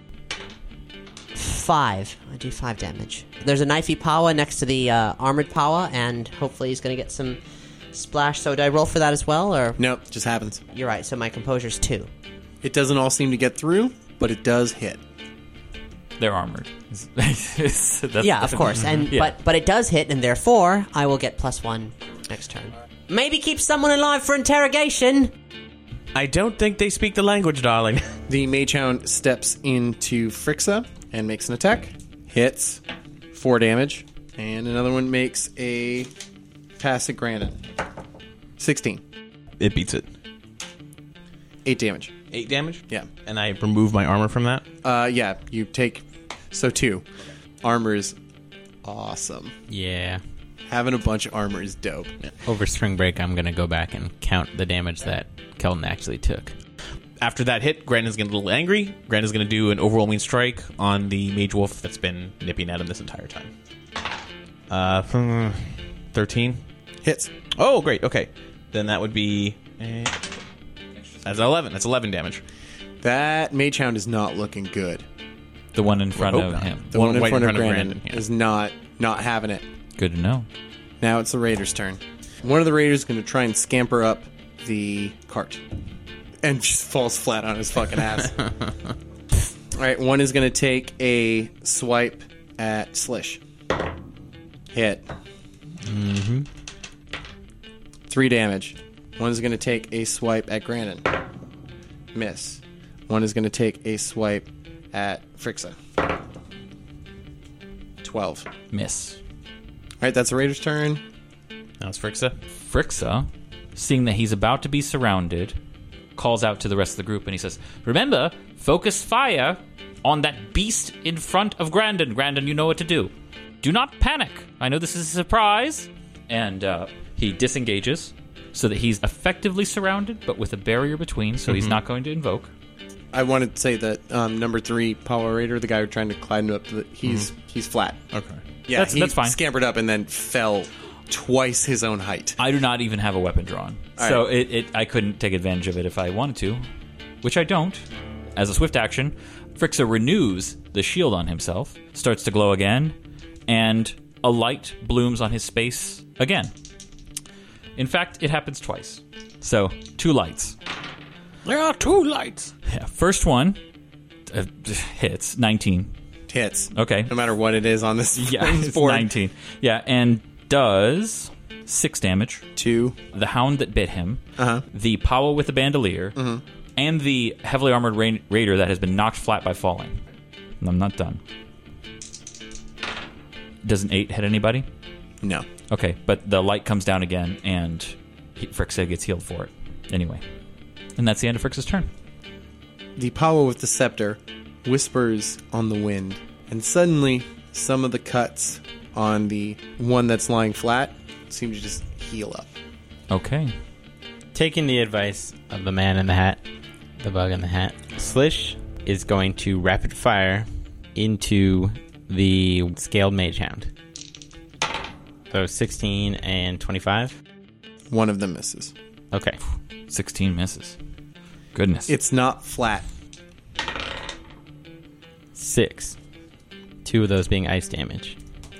Five. I do five damage. There's a knifey power next to the uh, armored power, and hopefully he's going to get some splash. So do I roll for that as well, or?
Nope, just happens.
You're right, so my composure's two.
It doesn't all seem to get through, but it does hit.
They're armored. That's
yeah, of course. And
yeah.
but but it does hit, and therefore I will get plus one next turn. Maybe keep someone alive for interrogation.
I don't think they speak the language, darling.
The Mage Hound steps into Frixa and makes an attack. Hits. Four damage. And another one makes a pass at Grandin. sixteen.
It beats it.
Eight damage.
Eight damage?
Yeah.
And I remove my armor from that?
Uh, yeah, you take... So two. Armor is awesome.
Yeah.
Having a bunch of armor is dope. Yeah.
Over spring break, I'm going to go back and count the damage that Kelton actually took.
After that hit, Grandin's getting a little angry. Grandin's going to do an overwhelming strike on the Mage Wolf that's been nipping at him this entire time. Uh, thirteen?
Hits.
Oh, great. Okay. Then that would be... Eh, that's eleven. That's eleven damage.
That Mage Hound is not looking good.
The one in front
hope
of
not.
him.
The one,
One
in
right
front,
in
of
front of
Grandin,
Grandin, yeah.
is not not having it.
Good to know.
Now it's the Raider's turn. One of the Raiders is going to try and scamper up the cart. And just falls flat on his fucking ass. All right, one is going to take a swipe at Slish. Hit.
Mm-hmm.
Three damage. One is going to take a swipe at Grandin. Miss. One is going to take a swipe at Frixa. Twelve.
Miss.
All right, that's the Raider's turn.
Now it's Frixa.
Frixa, seeing that he's about to be surrounded, calls out to the rest of the group and he says, remember, focus fire on that beast in front of Grandin. Grandin, you know what to do. Do not panic. I know this is a surprise. And uh, he disengages so that he's effectively surrounded, but with a barrier between, so mm-hmm. he's not going to invoke.
I wanted to say that um, number three, Power Raider, the guy who's trying to climb up, to the, he's
mm-hmm.
he's flat.
Okay.
Yeah,
that's,
he
that's fine.
Scampered up and then fell twice his own height.
I do not even have a weapon drawn.
All
so
right.
it, it, I couldn't take advantage of it if I wanted to, which I don't. As a swift action, Frixa renews the shield on himself, starts to glow again, and a light blooms on his space again. In fact, it happens twice. So, two lights.
There are two lights.
Yeah, first one uh, hits, nineteen.
Hits.
Okay.
No matter what it is on this
Yeah, it's
board.
nineteen. Yeah, and does six damage.
Two.
The hound that bit him,
uh-huh.
the Powell with the bandolier,
mm-hmm.
and the heavily armored ra- raider that has been knocked flat by falling. And I'm not done. Does an eight hit anybody?
No.
Okay, but the light comes down again, and he, Frixa gets healed for it. Anyway. And that's the end of Frixa's turn.
The Powell with the scepter whispers on the wind, and suddenly some of the cuts on the one that's lying flat seem to just heal up.
Okay.
Taking the advice of the man in the hat, the bug in the hat, Slish is going to rapid fire into the scaled mage hound. So sixteen and twenty-five.
One of them misses.
Okay.
sixteen misses. Goodness.
It's not flat.
Six. Two of those being ice damage.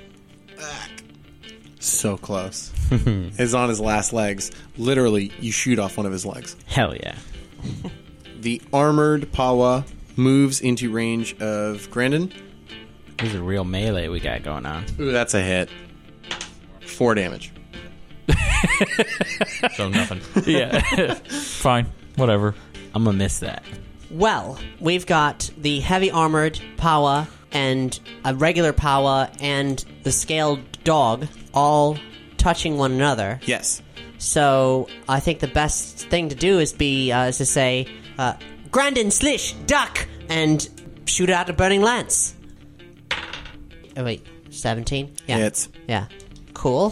So close. It's on his last legs. Literally, you shoot off one of his legs.
Hell yeah.
The armored Pawa moves into range of Grandin.
This is a real melee we got going on.
Ooh, that's a hit. Four damage.
So nothing.
Yeah. Fine. Whatever.
I'm gonna miss that.
Well, we've got the heavy armored Pawa and a regular Pawa and the scaled dog all touching one another.
Yes.
So I think the best thing to do is be uh, is to say, uh, Grandin, Slish, duck, and shoot out a burning lance. Oh wait, seventeen. Yeah,
Hits.
Yeah, cool.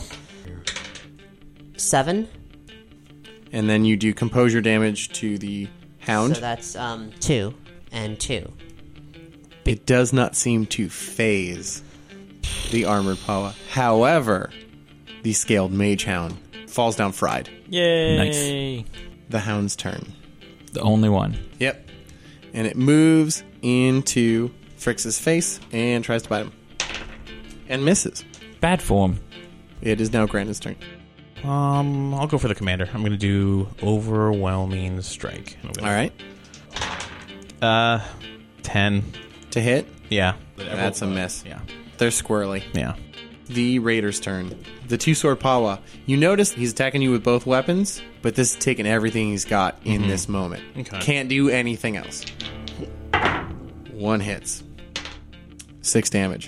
Seven.
And then you do composure damage to the hound.
So that's um, two and two.
It does not seem to phase the armored Pawa. However, the scaled mage hound falls down fried.
Yay!
Nice.
The hound's turn.
The only one.
Yep. And it moves into Frix's face and tries to bite him. And misses.
Bad form.
It is now Grandin's turn.
Um, I'll go for the commander. I'm going to do overwhelming strike.
All right.
Uh, ten
To hit.
Yeah,
That's a miss.
Yeah,
They're squirrely.
yeah.
The Raider's turn. The two-sword Pawa. You notice he's attacking you with both weapons, but this is taking everything he's got in
Mm-hmm.
this moment.
Okay.
Can't do anything else. One hits. Six damage.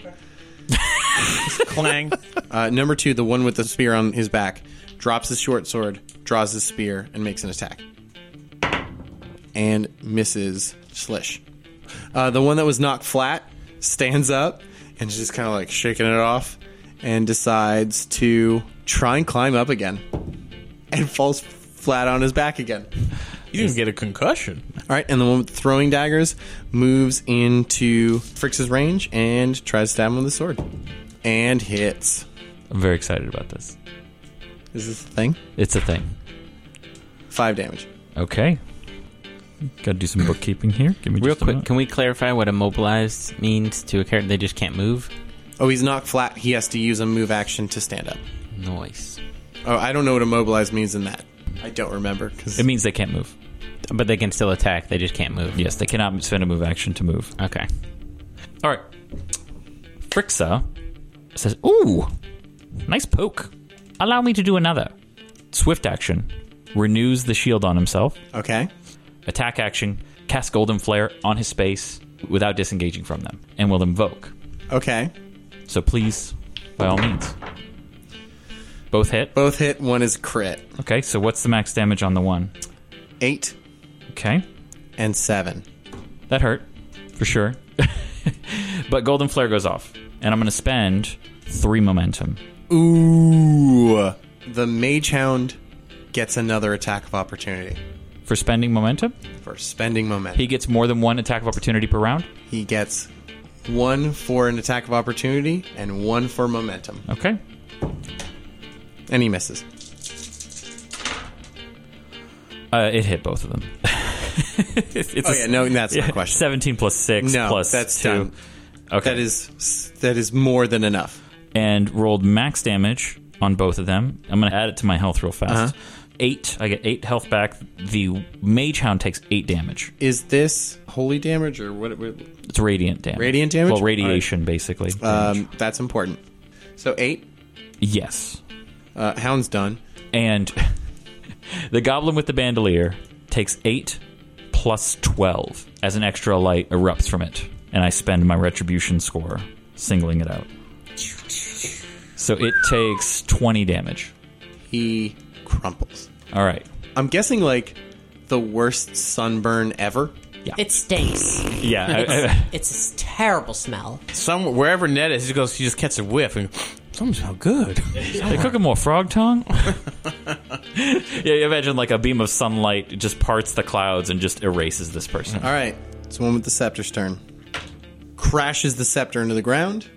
Clang.
Uh, number two, the one with the spear on his back, drops his short sword, draws his spear, and makes an attack. And misses Slish. Uh, the one that was knocked flat stands up and is just kind of like shaking it off and decides to try and climb up again and falls flat on his back again.
You didn't get a concussion.
All right, and the one with the throwing daggers moves into Frix's range and tries to stab him with a sword. And hits.
I'm very excited about this.
Is this a thing?
It's a thing.
Five damage.
Okay. Got to do some bookkeeping here. Give me
Real
just a
quick,
minute.
can we clarify what immobilized means to a character? They just can't move?
Oh, he's knocked flat. He has to use a move action to stand up.
Nice.
Oh, I don't know what immobilized means in that. I don't remember. Cause
It means they can't move.
But they can still attack. They just can't move.
Yes, they cannot spend a move action to move.
Okay.
All right. Frixa says, "Ooh, nice poke. Allow me to do another." Swift action. Renews the shield on himself.
Okay.
Attack action. Cast Golden Flare on his space without disengaging from them. And will invoke.
Okay.
So please, by all means. Both hit?
Both hit. One is crit.
Okay, so what's the max damage on the one?
Eight.
Okay.
And seven.
That hurt. For sure. But Golden Flare goes off. And I'm going to spend three momentum.
Ooh. The Mage Hound gets another attack of opportunity.
For spending momentum?
For spending momentum.
He gets more than one attack of opportunity per round?
He gets one for an attack of opportunity and one for momentum.
Okay.
And he misses.
Uh, it hit both of them. it's, it's
oh,
a,
yeah, no, that's
yeah,
not a question.
seventeen plus six
no,
plus
that's
two.
Done.
Okay.
That is, that is more than enough.
And rolled max damage on both of them. I'm going to add it to my health real fast.
Uh-huh.
Eight. I get eight health back. The Mage Hound takes eight damage.
Is this holy damage or what? what?
It's radiant damage.
Radiant damage?
Well, radiation, right. basically.
Um, that's important. So eight?
Yes.
Uh, Hound's done.
And the Goblin with the Bandolier takes eight plus twelve as an extra light erupts from it. And I spend my Retribution score singling it out. So it takes twenty damage.
He crumples.
All right.
I'm guessing, like, the worst sunburn ever?
Yeah.
It stinks.
Yeah.
It's, it's a terrible smell.
Some wherever Ned is, he goes. He just catches a whiff and something smells good.
They cooking more frog tongue? Yeah, you imagine like a beam of sunlight just parts the clouds and just erases this person.
All right. It's the one with the scepter's turn. Crashes the scepter into the ground.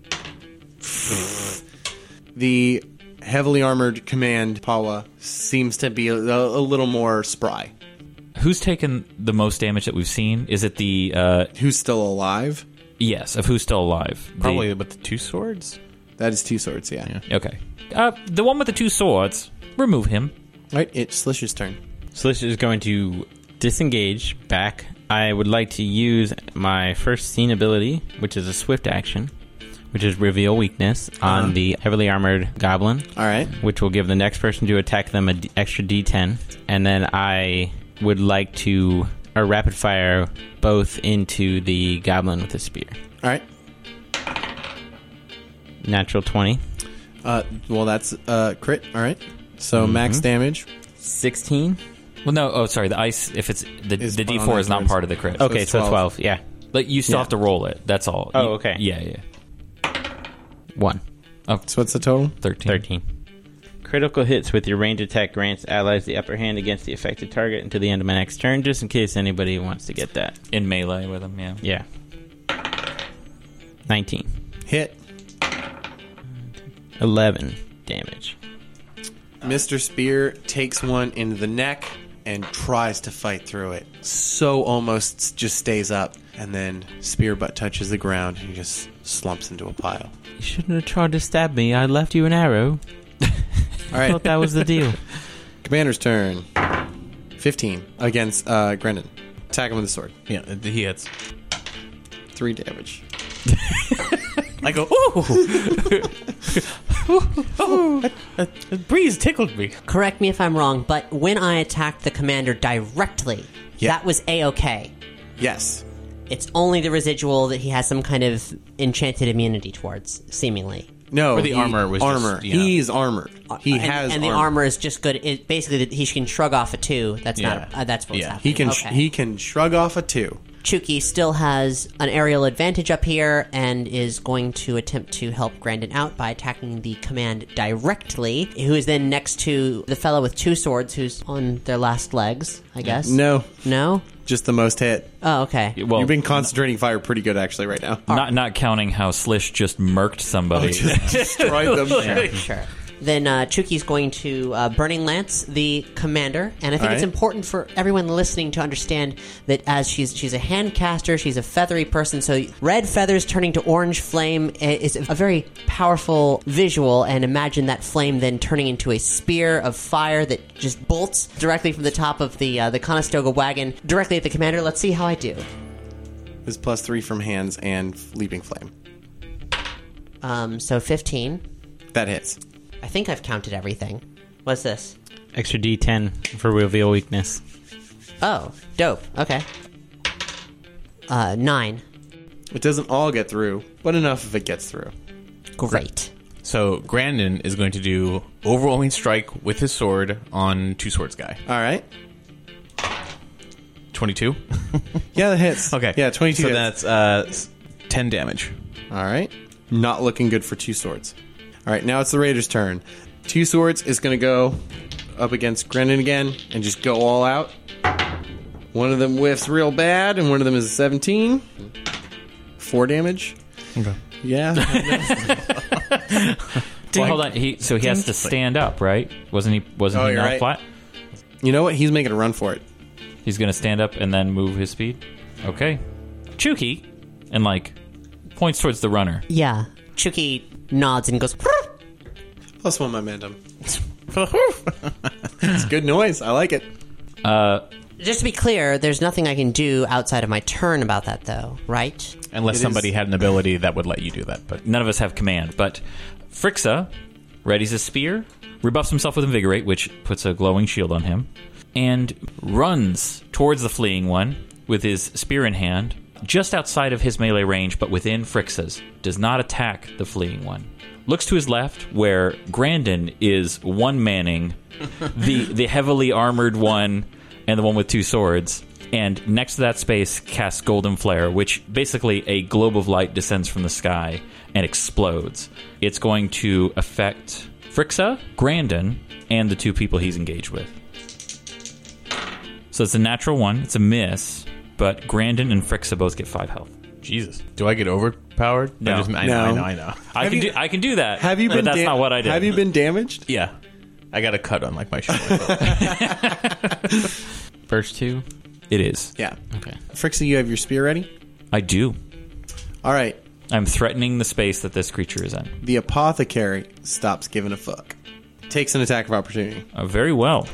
The heavily armored command Pawa seems to be a, a little more spry.
Who's taken the most damage that we've seen? Is it the... Uh,
who's still alive?
Yes, of who's still alive.
Probably
the,
with the two swords?
That is two swords, yeah.
yeah. Okay. Uh, the one with the two swords, remove him.
All right, it's Slish's turn.
Slish is going to disengage back. I would like to use my first scene ability, which is a swift action, which is reveal weakness on uh-huh. the heavily armored goblin.
All right.
Which will give the next person to attack them an d- extra d ten. And then I would like to or rapid fire both into the goblin with a spear.
All right.
Natural twenty.
Uh, well, that's uh, crit. All right. So mm-hmm. max damage.
sixteen.
Well, no. Oh, sorry. The ice. If it's the,
is
the D four is not
turns.
part of the crit.
Okay, so, so twelve. Yeah.
But you still
yeah.
have to roll it. That's all.
Oh,
you,
okay.
Yeah, yeah.
One.
Oh,
so what's the total?
Thirteen.
Thirteen. Critical hits with your range attack grants allies the upper hand against the affected target until the end of my next turn, just in case anybody wants to get that.
In melee with him, yeah.
Yeah. nineteen.
Hit.
eleven damage.
Mister Spear takes one in the neck and tries to fight through it. So almost just stays up. And then Spear butt touches the ground and he just slumps into a pile.
You shouldn't have tried to stab me. I left you an arrow.
All right.
I thought that was the deal.
Commander's turn. fifteen against uh, Grendon. Attack him with the sword.
Yeah, he hits.
Three damage.
I go, ooh! ooh, ooh. A, a breeze tickled me.
Correct me if I'm wrong, but when I attacked the commander directly,
yeah.
that was A-okay.
Yes.
It's only the residual that he has some kind of enchanted immunity towards, seemingly.
No,
or the
he,
armor was
armor.
Just, yeah.
He's armored. He
and,
has,
and the
armor.
armor is just good. It, basically, he can shrug off a two. That's
yeah.
not. Uh, that's what's
yeah.
happening.
He can.
Okay.
He can shrug off a two.
Chuki still has an aerial advantage up here and is going to attempt to help Grandin out by attacking the command directly, who is then next to the fellow with two swords who's on their last legs, I guess.
No,
no,
just the most hit.
Oh, okay.
Well,
you've been concentrating fire pretty good actually right now.
Not not counting how Slish just murked somebody.
Oh, just destroyed them.
Sure, sure. then uh, Chuki's going to uh, Burning Lance the commander, and I think
All
it's
right.
important for everyone listening to understand that as she's she's a hand caster, she's a feathery person, so red feathers turning to orange flame is a very powerful visual, and imagine that flame then turning into a spear of fire that just bolts directly from the top of the uh, the Conestoga wagon directly at the commander. Let's see how I do.
This is plus three from hands and leaping flame.
Um, so fifteen.
That hits.
I think I've counted everything. What's this?
Extra D ten for reveal weakness.
Oh, dope. Okay. Uh, nine.
It doesn't all get through, but enough if it gets through.
Great.
So Grandin is going to do overwhelming strike with his sword on Two Swords guy.
All right.
twenty-two?
Yeah, that hits.
Okay.
Yeah, twenty-two
So
hits.
that's uh, s- ten damage.
All right. Not looking good for Two Swords. All right, now it's the Raiders' turn. Two Swords is going to go up against Grendon again and just go all out. One of them whiffs real bad, and one of them is a seventeen. Four damage.
Okay.
Yeah.
Well, hold on. He, so he has to stand up, right? Wasn't he? Wasn't
Oh,
he
you're
not
right.
flat?
You know what? He's making a run for it.
He's going to stand up and then move his speed. Okay. Chuki, and like points towards the runner.
Yeah. Chuki nods and goes,
Plus one momentum. It's good noise. I like it.
Uh,
just to be clear, there's nothing I can do outside of my turn about that, though, right?
Unless
It
somebody
is-
had an ability that would let you do that. But
none of us have command, but Frixa readies a spear, rebuffs himself with Invigorate, which puts a glowing shield on him, and runs towards the fleeing one with his spear in hand, just outside of his melee range, but within Frixa's. Does not attack the fleeing one. Looks to his left, where Grandin is one-manning the, the heavily armored one and the one with two swords. And next to that space casts Golden Flare, which basically a globe of light descends from the sky and explodes. It's going to affect Frixa, Grandin, and the two people he's engaged with. So it's a natural one. It's a miss, but Grandin and Frixa both get five health.
Jesus. Do I get overpowered?
No.
I, just, I,
No.
know, I know, I know.
I
Have
can
you-
do. I can do that.
Have you
but
been?
That's
da-
not what I did.
Have you been damaged?
Yeah. I got a cut on like my shoulder.
Burst two.
It is.
Yeah.
Okay.
Frixa, you have your spear ready?
I do.
All right.
I'm threatening the space that this creature is in.
The apothecary stops giving a fuck. Takes an attack of opportunity.
Uh, very well.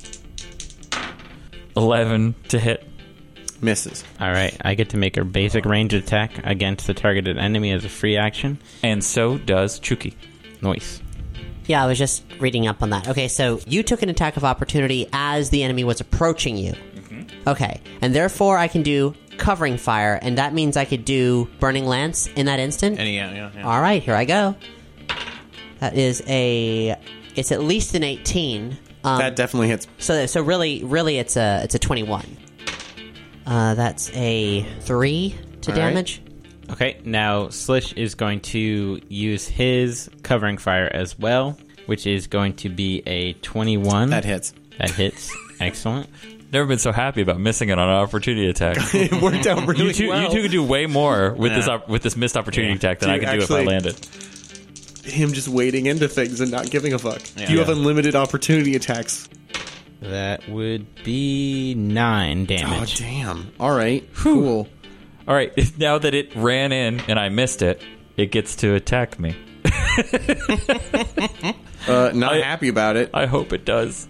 Eleven to hit.
Misses.
All right. I get to make a basic range attack against the targeted enemy as a free action.
And so does Chuki.
Noise.
Yeah, I was just reading up on that. Okay, so you took an attack of opportunity as the enemy was approaching you. Okay, and therefore I can do covering fire, and that means I could do Burning Lance in that instant.
And yeah, yeah, yeah.
All right, here I go. That is a... It's at least an eighteen. Um,
That definitely hits.
so, so really, really, it's a it's a twenty-one. Uh, that's a three to
All right.
damage.
Okay, now Slish is going to use his covering fire as well, which is going to be a twenty-one.
That hits.
That hits. Excellent.
Never been so happy about missing it on an opportunity attack.
It worked out really
you two,
well.
you two could do way more with this
Yeah.
op- with this missed opportunity
Yeah.
attack than
Dude,
I could do
actually-
if I landed.
Him just wading into things and not giving a fuck.
Yeah.
You have
Yeah.
unlimited opportunity attacks.
That would be nine
Oh,
damage.
damn. All right. Cool.
All right, now that it ran in and I missed it, it gets to attack me.
Uh, not
I-
happy about it.
I hope it does.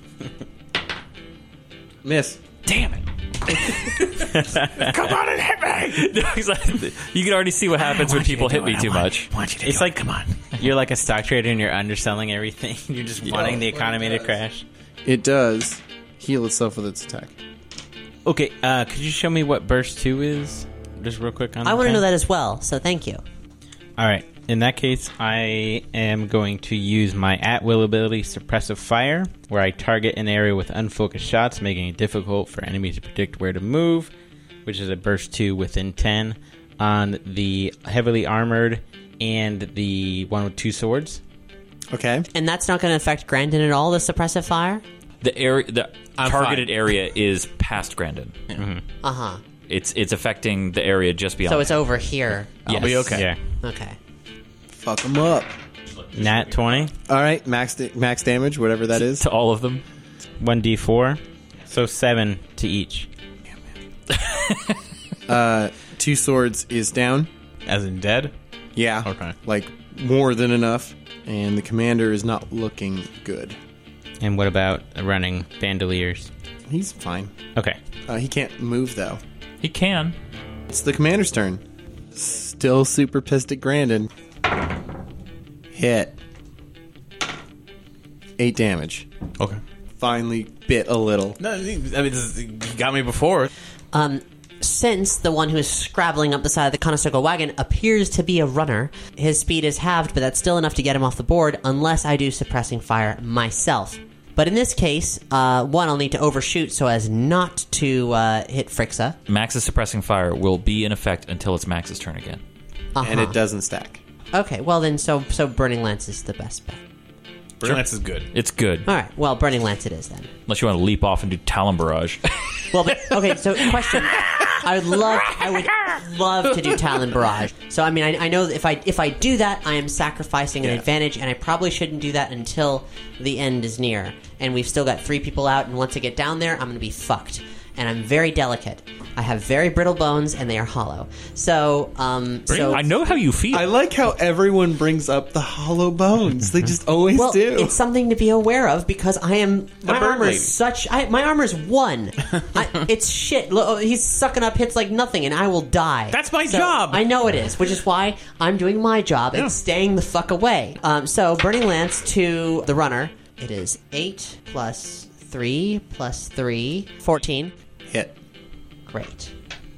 Miss.
Damn it!
Come on and hit me!
No, exactly. You can already see what happens when people hit me too much.
It's like, come on. You're like a stock trader and you're underselling everything. You're just wanting the economy to crash.
It does heal itself with its attack.
Okay, uh, could you show me what burst two is? Just real quick on
I want to
pen?
know that as well, so thank you.
All right. In that case, I am going to use my at-will ability, Suppressive Fire, where I target an area with unfocused shots, making it difficult for enemies to predict where to move, which is a burst two within ten on the heavily armored and the one with two swords.
Okay.
And that's not going to affect Grandin at all, the suppressive fire?
The area, the
I'm
targeted
fine.
area is past Grandin.
Uh-huh.
It's it's affecting the area just beyond.
So it's over here.
Yes.
I'll be okay.
Yeah.
Okay.
Fuck him up.
Nat twenty.
All right, max da- max damage, whatever that is.
To all of them.
one d four. So seven to each.
uh, two swords is down.
As in dead?
Yeah.
Okay.
Like, more than enough. And the commander is not looking good.
And what about running bandoliers?
He's fine.
Okay.
Uh, he can't move, though.
He can.
It's the commander's turn. Still super pissed at Grandin. Hit. Eight damage.
Okay.
Finally bit a little.
No, I mean, this is, he got me before.
Um, since the one who is scrabbling up the side of the Conestoga wagon appears to be a runner, his speed is halved, but that's still enough to get him off the board unless I do suppressing fire myself. But in this case, uh, one, I'll need to overshoot so as not to uh, hit Frixa.
Max's suppressing fire will be in effect until it's Max's turn again.
Uh-huh.
And it doesn't stack.
Okay, well then, so so Burning Lance is the best bet.
Burning Lance is good.
It's good.
All right, well, Burning Lance it is then.
Unless you want to leap off and do Talon Barrage.
Well, but, okay, so question. I would love, I would love to do Talon Barrage. So, I mean, I, I know that if I if I do that, I am sacrificing an
Yeah.
advantage, and I probably shouldn't do that until the end is near. And we've still got three people out, and once I get down there, I'm going to be fucked. And I'm very delicate. I have very brittle bones, and they are hollow. So, um, so
I know how you feel.
I like how everyone brings up the hollow bones. They just always
well,
do.
it's something to be aware of because I am my
bird
armor
lady.
is such. I, my armor is one. I, it's shit. Look, he's sucking up hits like nothing, and I will die.
That's my
So,
job.
I know it is, which is why I'm doing my job and staying the fuck away. Um, so Burning Lance to the runner. It is eight plus three plus three, fourteen.
Hit.
Great.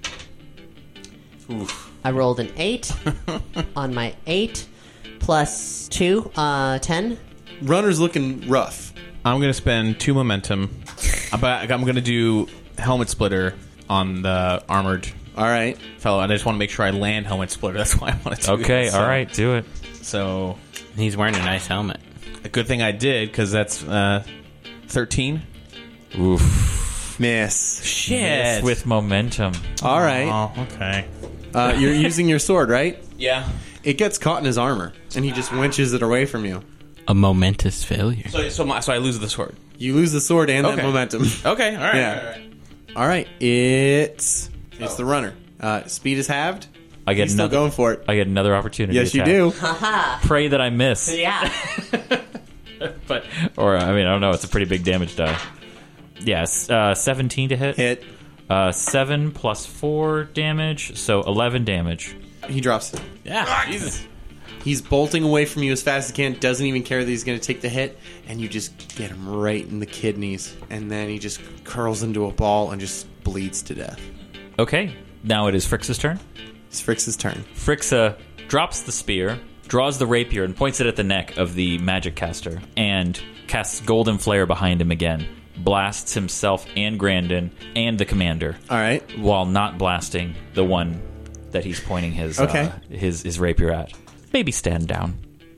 I rolled an eight on my eight plus two, uh, ten.
Runner's looking rough.
I'm going to spend two momentum. But I'm going to do Helmet Splitter on the armored
All right.
fellow. And I just want to make sure I land Helmet Splitter. That's why I want to do
okay,
it. So-
all right, do it.
So,
He's wearing a nice helmet.
a good thing I did, because that's uh, thirteen.
Oof.
Miss.
Shit.
Miss with momentum.
All right.
Oh, okay.
Uh, you're using your sword, right?
Yeah.
It gets caught in his armor, and he just winches it away from you.
A momentous failure.
So, so, my, so I lose the sword.
You lose the sword and
Okay.
that momentum.
Okay, all right.
Yeah.
All right.
All right. It's it's the runner. Uh, speed is halved.
I get
He's still
another.
going for it.
I get another opportunity.
Yes,
to
you
attack.
do.
Pray that I miss.
Yeah.
But or I mean I don't know. It's a pretty big damage die. Yes, uh, seventeen to hit.
Hit.
Uh, seven plus four damage, so eleven damage.
He drops.
Yeah, Jesus.
He's bolting away from you as fast as he can. Doesn't even care that he's going to take the hit, and you just get him right in the kidneys, and then he just curls into a ball and just bleeds to death.
Okay, now it is Frixa's turn.
It's Frix's turn.
Frixa drops the spear, draws the rapier, and points it at the neck of the magic caster, and casts Golden Flare behind him again. Blasts himself and Grandin and the commander.
All right.
While not blasting the one that he's pointing his
Okay.
uh, his his rapier at. Maybe stand down.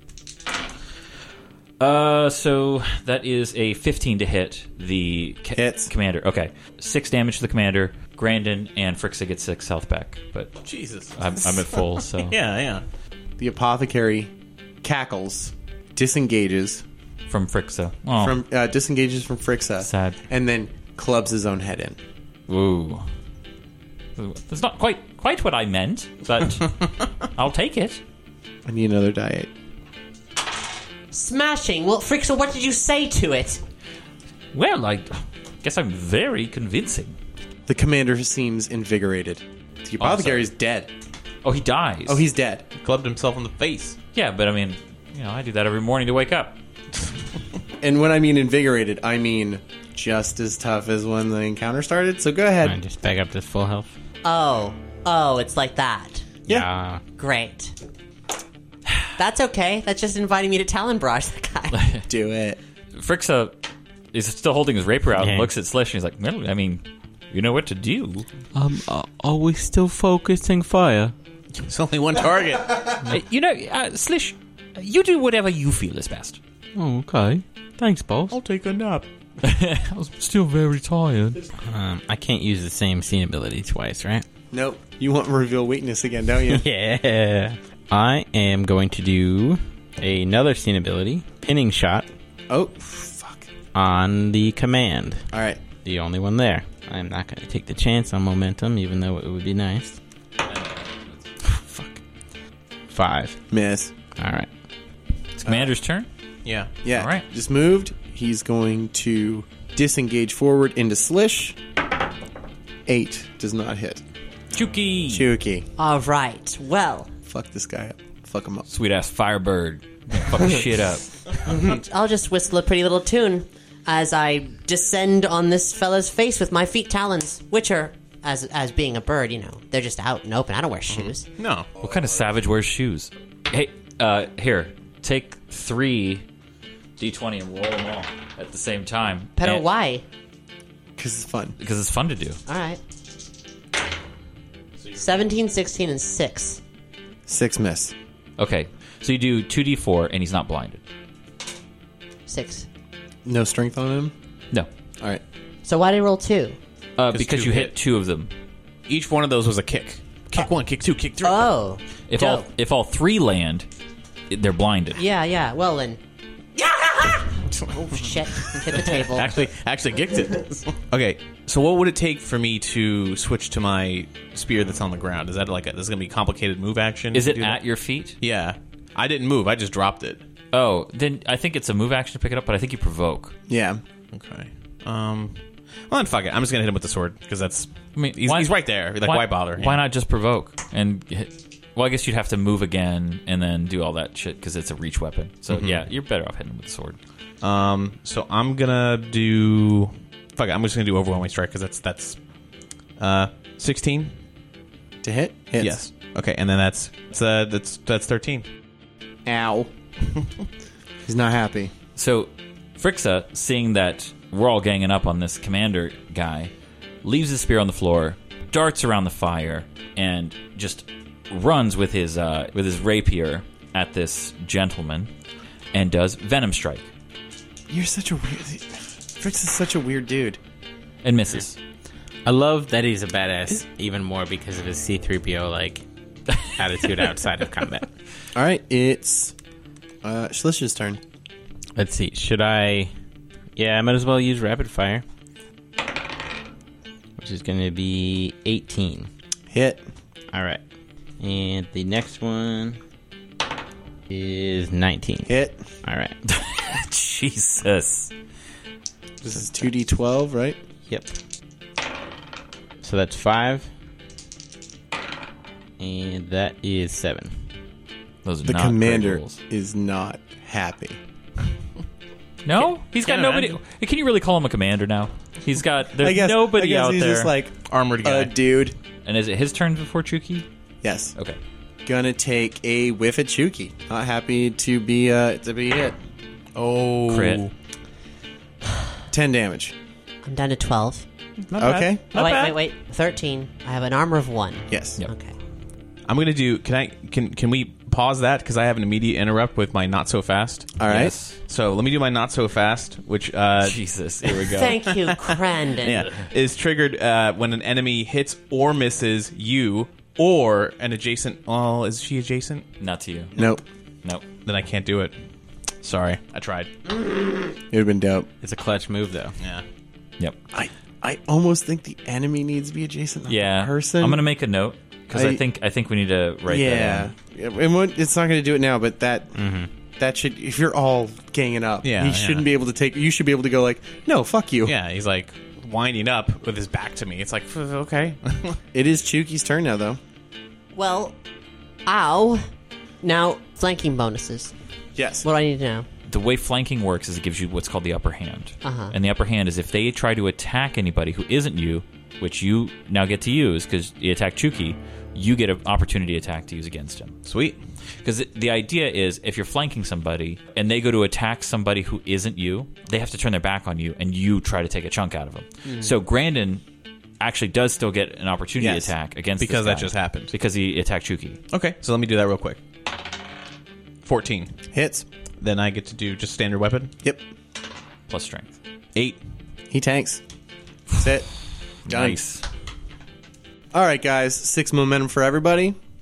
Uh, so that is a fifteen to hit the ca-
Hits.
commander. Okay, six damage to the commander. Grandin and Frixa get six health back, but
Jesus.
I'm, I'm at full. So
Yeah, yeah.
The apothecary cackles, disengages
from Frixa. Oh,
from uh, disengages from Frixa,
Sad.
and then clubs his own head in.
ooh, Ooh. That's not quite quite what I meant, but I'll take it.
I need another die eight.
Smashing. Well, Frixa, what did you say to it?
Well, I guess I'm very convincing.
The commander seems invigorated. The apothecary is dead.
Oh, he dies.
Oh, he's dead.
Clubbed himself in the face.
yeah, but I mean, you know, I do that every morning to wake up.
And when I mean invigorated, I mean just as tough as when the encounter started. So go ahead.
And just back up to full health.
Oh. Oh, it's like that.
Yeah.
Great. That's okay. That's just inviting me to Talon Barrage the guy.
Do it.
Frixa is still holding his rapier out
Yeah.
and looks at Slish and he's like, well, I mean, you know what to do.
Um, uh, are we still focusing fire?
It's only one target.
Uh, you know, uh, Slish, you do whatever you feel is best.
Oh, okay. Thanks, boss.
I'll take a nap.
I was still very tired.
Um, I can't use the same scene ability twice, right?
Nope. You want reveal weakness again, don't you?
Yeah. I am going to do Another scene ability, pinning shot
Oh, fuck.
on the command.
All right.
The only one there. I'm not going to take the chance on momentum, even though it would be nice. Fuck. Five.
Miss.
All right.
It's Commander's turn.
Yeah.
Yeah.
All right.
Just moved. He's going to disengage forward into Slish. Eight does not hit.
Chuki.
Chuki.
All right. Well,
Fuck this guy up. Fuck him up.
Sweet ass Firebird. Fucking shit up.
I'll just whistle a pretty little tune as I descend on this fella's face with my feet talons, which are, as as being a bird, you know, they're just out and open. I don't wear shoes.
No.
What kind of savage wears shoes? Hey, uh, here, take three d twenty and roll them all at the same time.
Pero
And-
why?
Because it's fun.
Because it's fun to do.
All right. seventeen, sixteen, and six.
Six miss.
Okay, so you do two d four and he's not blinded.
Six.
No strength on him?
No.
All right.
So why did I roll two?
Uh,
'Cause
because
two
you hit.
hit.
two of them.
Each one of those was a kick. Kick one, kick two, kick three.
Oh.
If all
dope.
if all three land, it- they're blinded.
Yeah, yeah. Well then. Oh shit! Hit the table.
Actually, actually kicked it. Okay, so what would it take for me to switch to my spear that's on the ground? Is that like a, this is gonna be a complicated move action?
Is
to
it
do
at
that?
your feet?
Yeah, I didn't move. I just dropped it.
Oh, then I think it's a move action to pick it up, but I think you provoke.
Yeah.
Okay. Um. Well, then fuck it. I'm just gonna hit him with the sword because that's.
I mean,
he's,
why-
he's right there. Like, why, bother?
Why not just provoke and hit? Well, I guess you'd have to move again and then do all that shit because it's a reach weapon. So
Mm-hmm.
yeah, you're better off hitting him with the sword.
Um. So I'm gonna do. Fuck it. I'm just gonna do overwhelming strike because that's that's. Uh, sixteen.
To hit? Hits.
Yes. Okay, and then that's that's uh, that's that's thirteen.
Ow. He's not happy.
So Frixa, seeing that we're all ganging up on this commander guy, leaves his spear on the floor, darts around the fire, and just runs with his uh, with his rapier at this gentleman, and does Venom Strike
You're such a weird... Frix is such a weird dude.
and misses.
I love that he's a badass even more because of his C three P O like attitude outside of combat.
All right. It's uh, Schlish's turn.
Let's see. Should I? Yeah, I might as well use rapid fire, which is going to be eighteen.
Hit.
All right, and the next one is nineteen.
Hit.
All right.
Jesus.
This is two d twelve, right?
Yep. So that's five, and that is seven.
Those are
The
not great
commander
rolls.
is not happy.
No, he's got
can't
nobody.
imagine.
Can you really call him a commander now? He's got there's
I guess,
nobody
I guess
out
he's
there.
just like,
Armored guy.
uh, dude.
and is it his turn before Chuki?
Yes.
Okay.
Gonna take a whiff at Chuki. Not happy to be uh, to be hit.
oh,
Crit.
Ten damage.
I'm down to twelve.
Okay.
Oh, wait, wait, wait. Thirteen. I have an armor of one.
Yes.
Yep.
Okay.
I'm gonna do. Can I? Can can we pause that because I have an immediate interrupt with my not so fast.
All right.
Yes.
So let me do my not so fast, which uh,
Jesus, here we go.
Thank you, Crandon.
yeah, is triggered uh, when an enemy hits or misses you or an adjacent. Oh, is she adjacent?
Not to you.
Nope.
Nope.
Then I can't do it. Sorry, I tried.
It would have been dope.
It's a clutch move, though.
Yeah.
Yep.
I I almost think the enemy needs to be adjacent. Not
Yeah.
The person.
I'm gonna make a note because I,
I-
think I think we need to write
Yeah.
that in.
Yeah, and what, it's not going to do it now, but that that should. If you're all ganging up,
Yeah,
he
yeah.
shouldn't be able to take. You should be able to go like, no, fuck you.
Yeah, he's like winding up with his back to me. It's like f- okay.
It is Chuki's turn now, though.
Well, ow. Now, flanking bonuses.
Yes.
What do I need to know?
The way flanking works is it gives you what's called the upper hand.
Uh-huh.
And the upper hand is if they try to attack anybody who isn't you, which you now get to use because you attack Chuki, you get an opportunity attack to use against him.
Sweet.
Because the idea is if you're flanking somebody and they go to attack somebody who isn't you, they have to turn their back on you and you try to take a chunk out of them.
Mm-hmm.
So Grandin actually does still get an opportunity
Yes.
attack against
Because
this
that
guy.
just happened.
Because he attacked Chuki.
Okay, so let me do that real quick. fourteen.
Hits.
Then I get to do just standard weapon.
Yep.
Plus strength.
Eight.
He tanks. That's it. Done.
Nice.
All right, guys. Six momentum for everybody.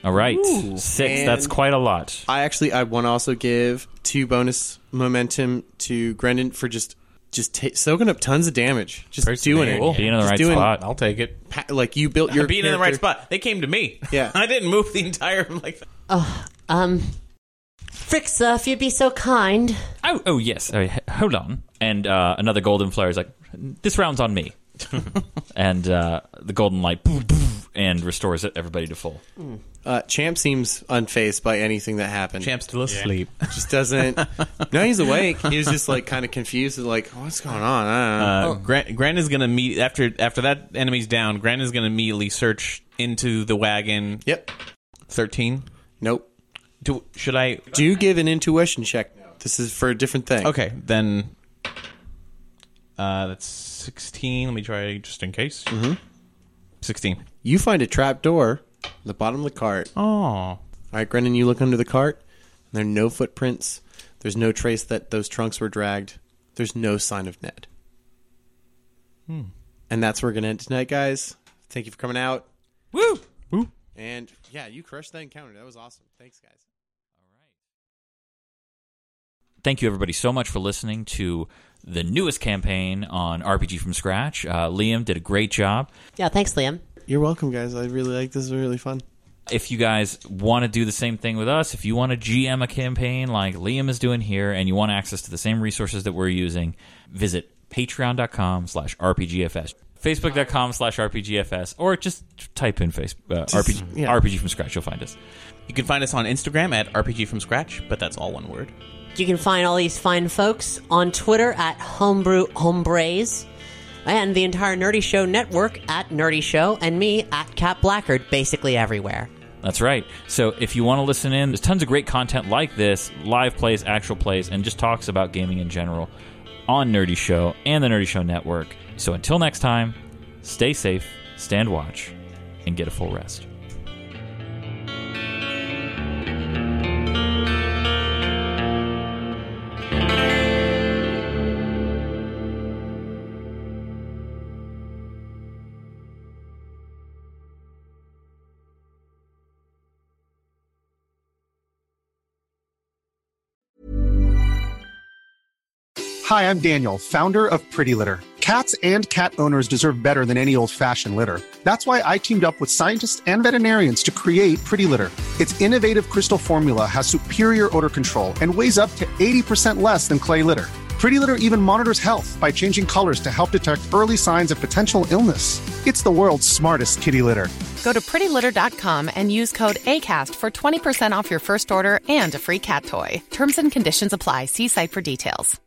All right. Six.
And
That's quite a lot.
I actually, I want to also give two bonus momentum to Grendon for just just ta- soaking up tons of damage. Just doing it.
Being in the
Just
right
doing-
spot.
I'll take it.
Pa- Like, you built your
Being in the right
character-
spot. They came to me.
Yeah.
I didn't move the entire like.
Um, Frixa, if you'd be so kind.
Oh, oh yes. All right, h- hold on. And uh, another golden flare is like, this round's on me. and uh, the golden light boom, boom, and restores everybody to full.
Uh, Champ seems unfazed by anything that happened.
Champ's still asleep.
Just doesn't. No, he's awake. He was just like kind of confused, like, what's going on? I don't know.
Uh, Grant, Grant is going to meet after after that enemy's down. Grant is going to immediately search into the wagon.
Yep.
Thirteen.
Nope.
Do should I?
Do give an intuition check. This is for a different thing.
Okay, then. Uh, that's sixteen. Let me try just in case. Mm-hmm. Sixteen.
You find a trap door at the bottom of the cart.
Oh.
All right, Brendan, you look under the cart. And there are no footprints. There's no trace that those trunks were dragged. There's no sign of Ned. Hmm. And that's where we're going to end tonight, guys. Thank you for coming out.
Woo! Woo!
And, yeah, you crushed that encounter. That was awesome. Thanks, guys.
Thank you, everybody, so much for listening to the newest campaign on R P G from Scratch. Uh, Liam did a great job.
Yeah, thanks, Liam.
You're welcome, guys. I really like this. Is really fun.
If you guys want to do the same thing with us, if you want to G M a campaign like Liam is doing here, and you want access to the same resources that we're using, visit patreon.com slash rpgfs, facebook.com slash rpgfs, or just type in face, uh,
Just-
R P G,
yeah.
R P G from Scratch. You'll find us.
You can find us on Instagram at R P G from Scratch, but that's all one word.
You can find all these fine folks on Twitter at Homebrew Hombres, and the entire Nerdy Show network at Nerdy Show, and me at Cat Blackard, basically everywhere.
That's right. So if you want to listen in, there's tons of great content like this, live plays, actual plays, and just talks about gaming in general on Nerdy Show and the Nerdy Show network. So until next time, stay safe, stand watch, and get a full rest.
Hi, I'm Daniel, founder of Pretty Litter. Cats and cat owners deserve better than any old-fashioned litter. That's why I teamed up with scientists and veterinarians to create Pretty Litter. Its innovative crystal formula has superior odor control and weighs up to eighty percent less than clay litter. Pretty Litter even monitors health by changing colors to help detect early signs of potential illness. It's the world's smartest kitty litter.
Go to pretty litter dot com and use code ACAST for twenty percent off your first order and a free cat toy. Terms and conditions apply. See site for details.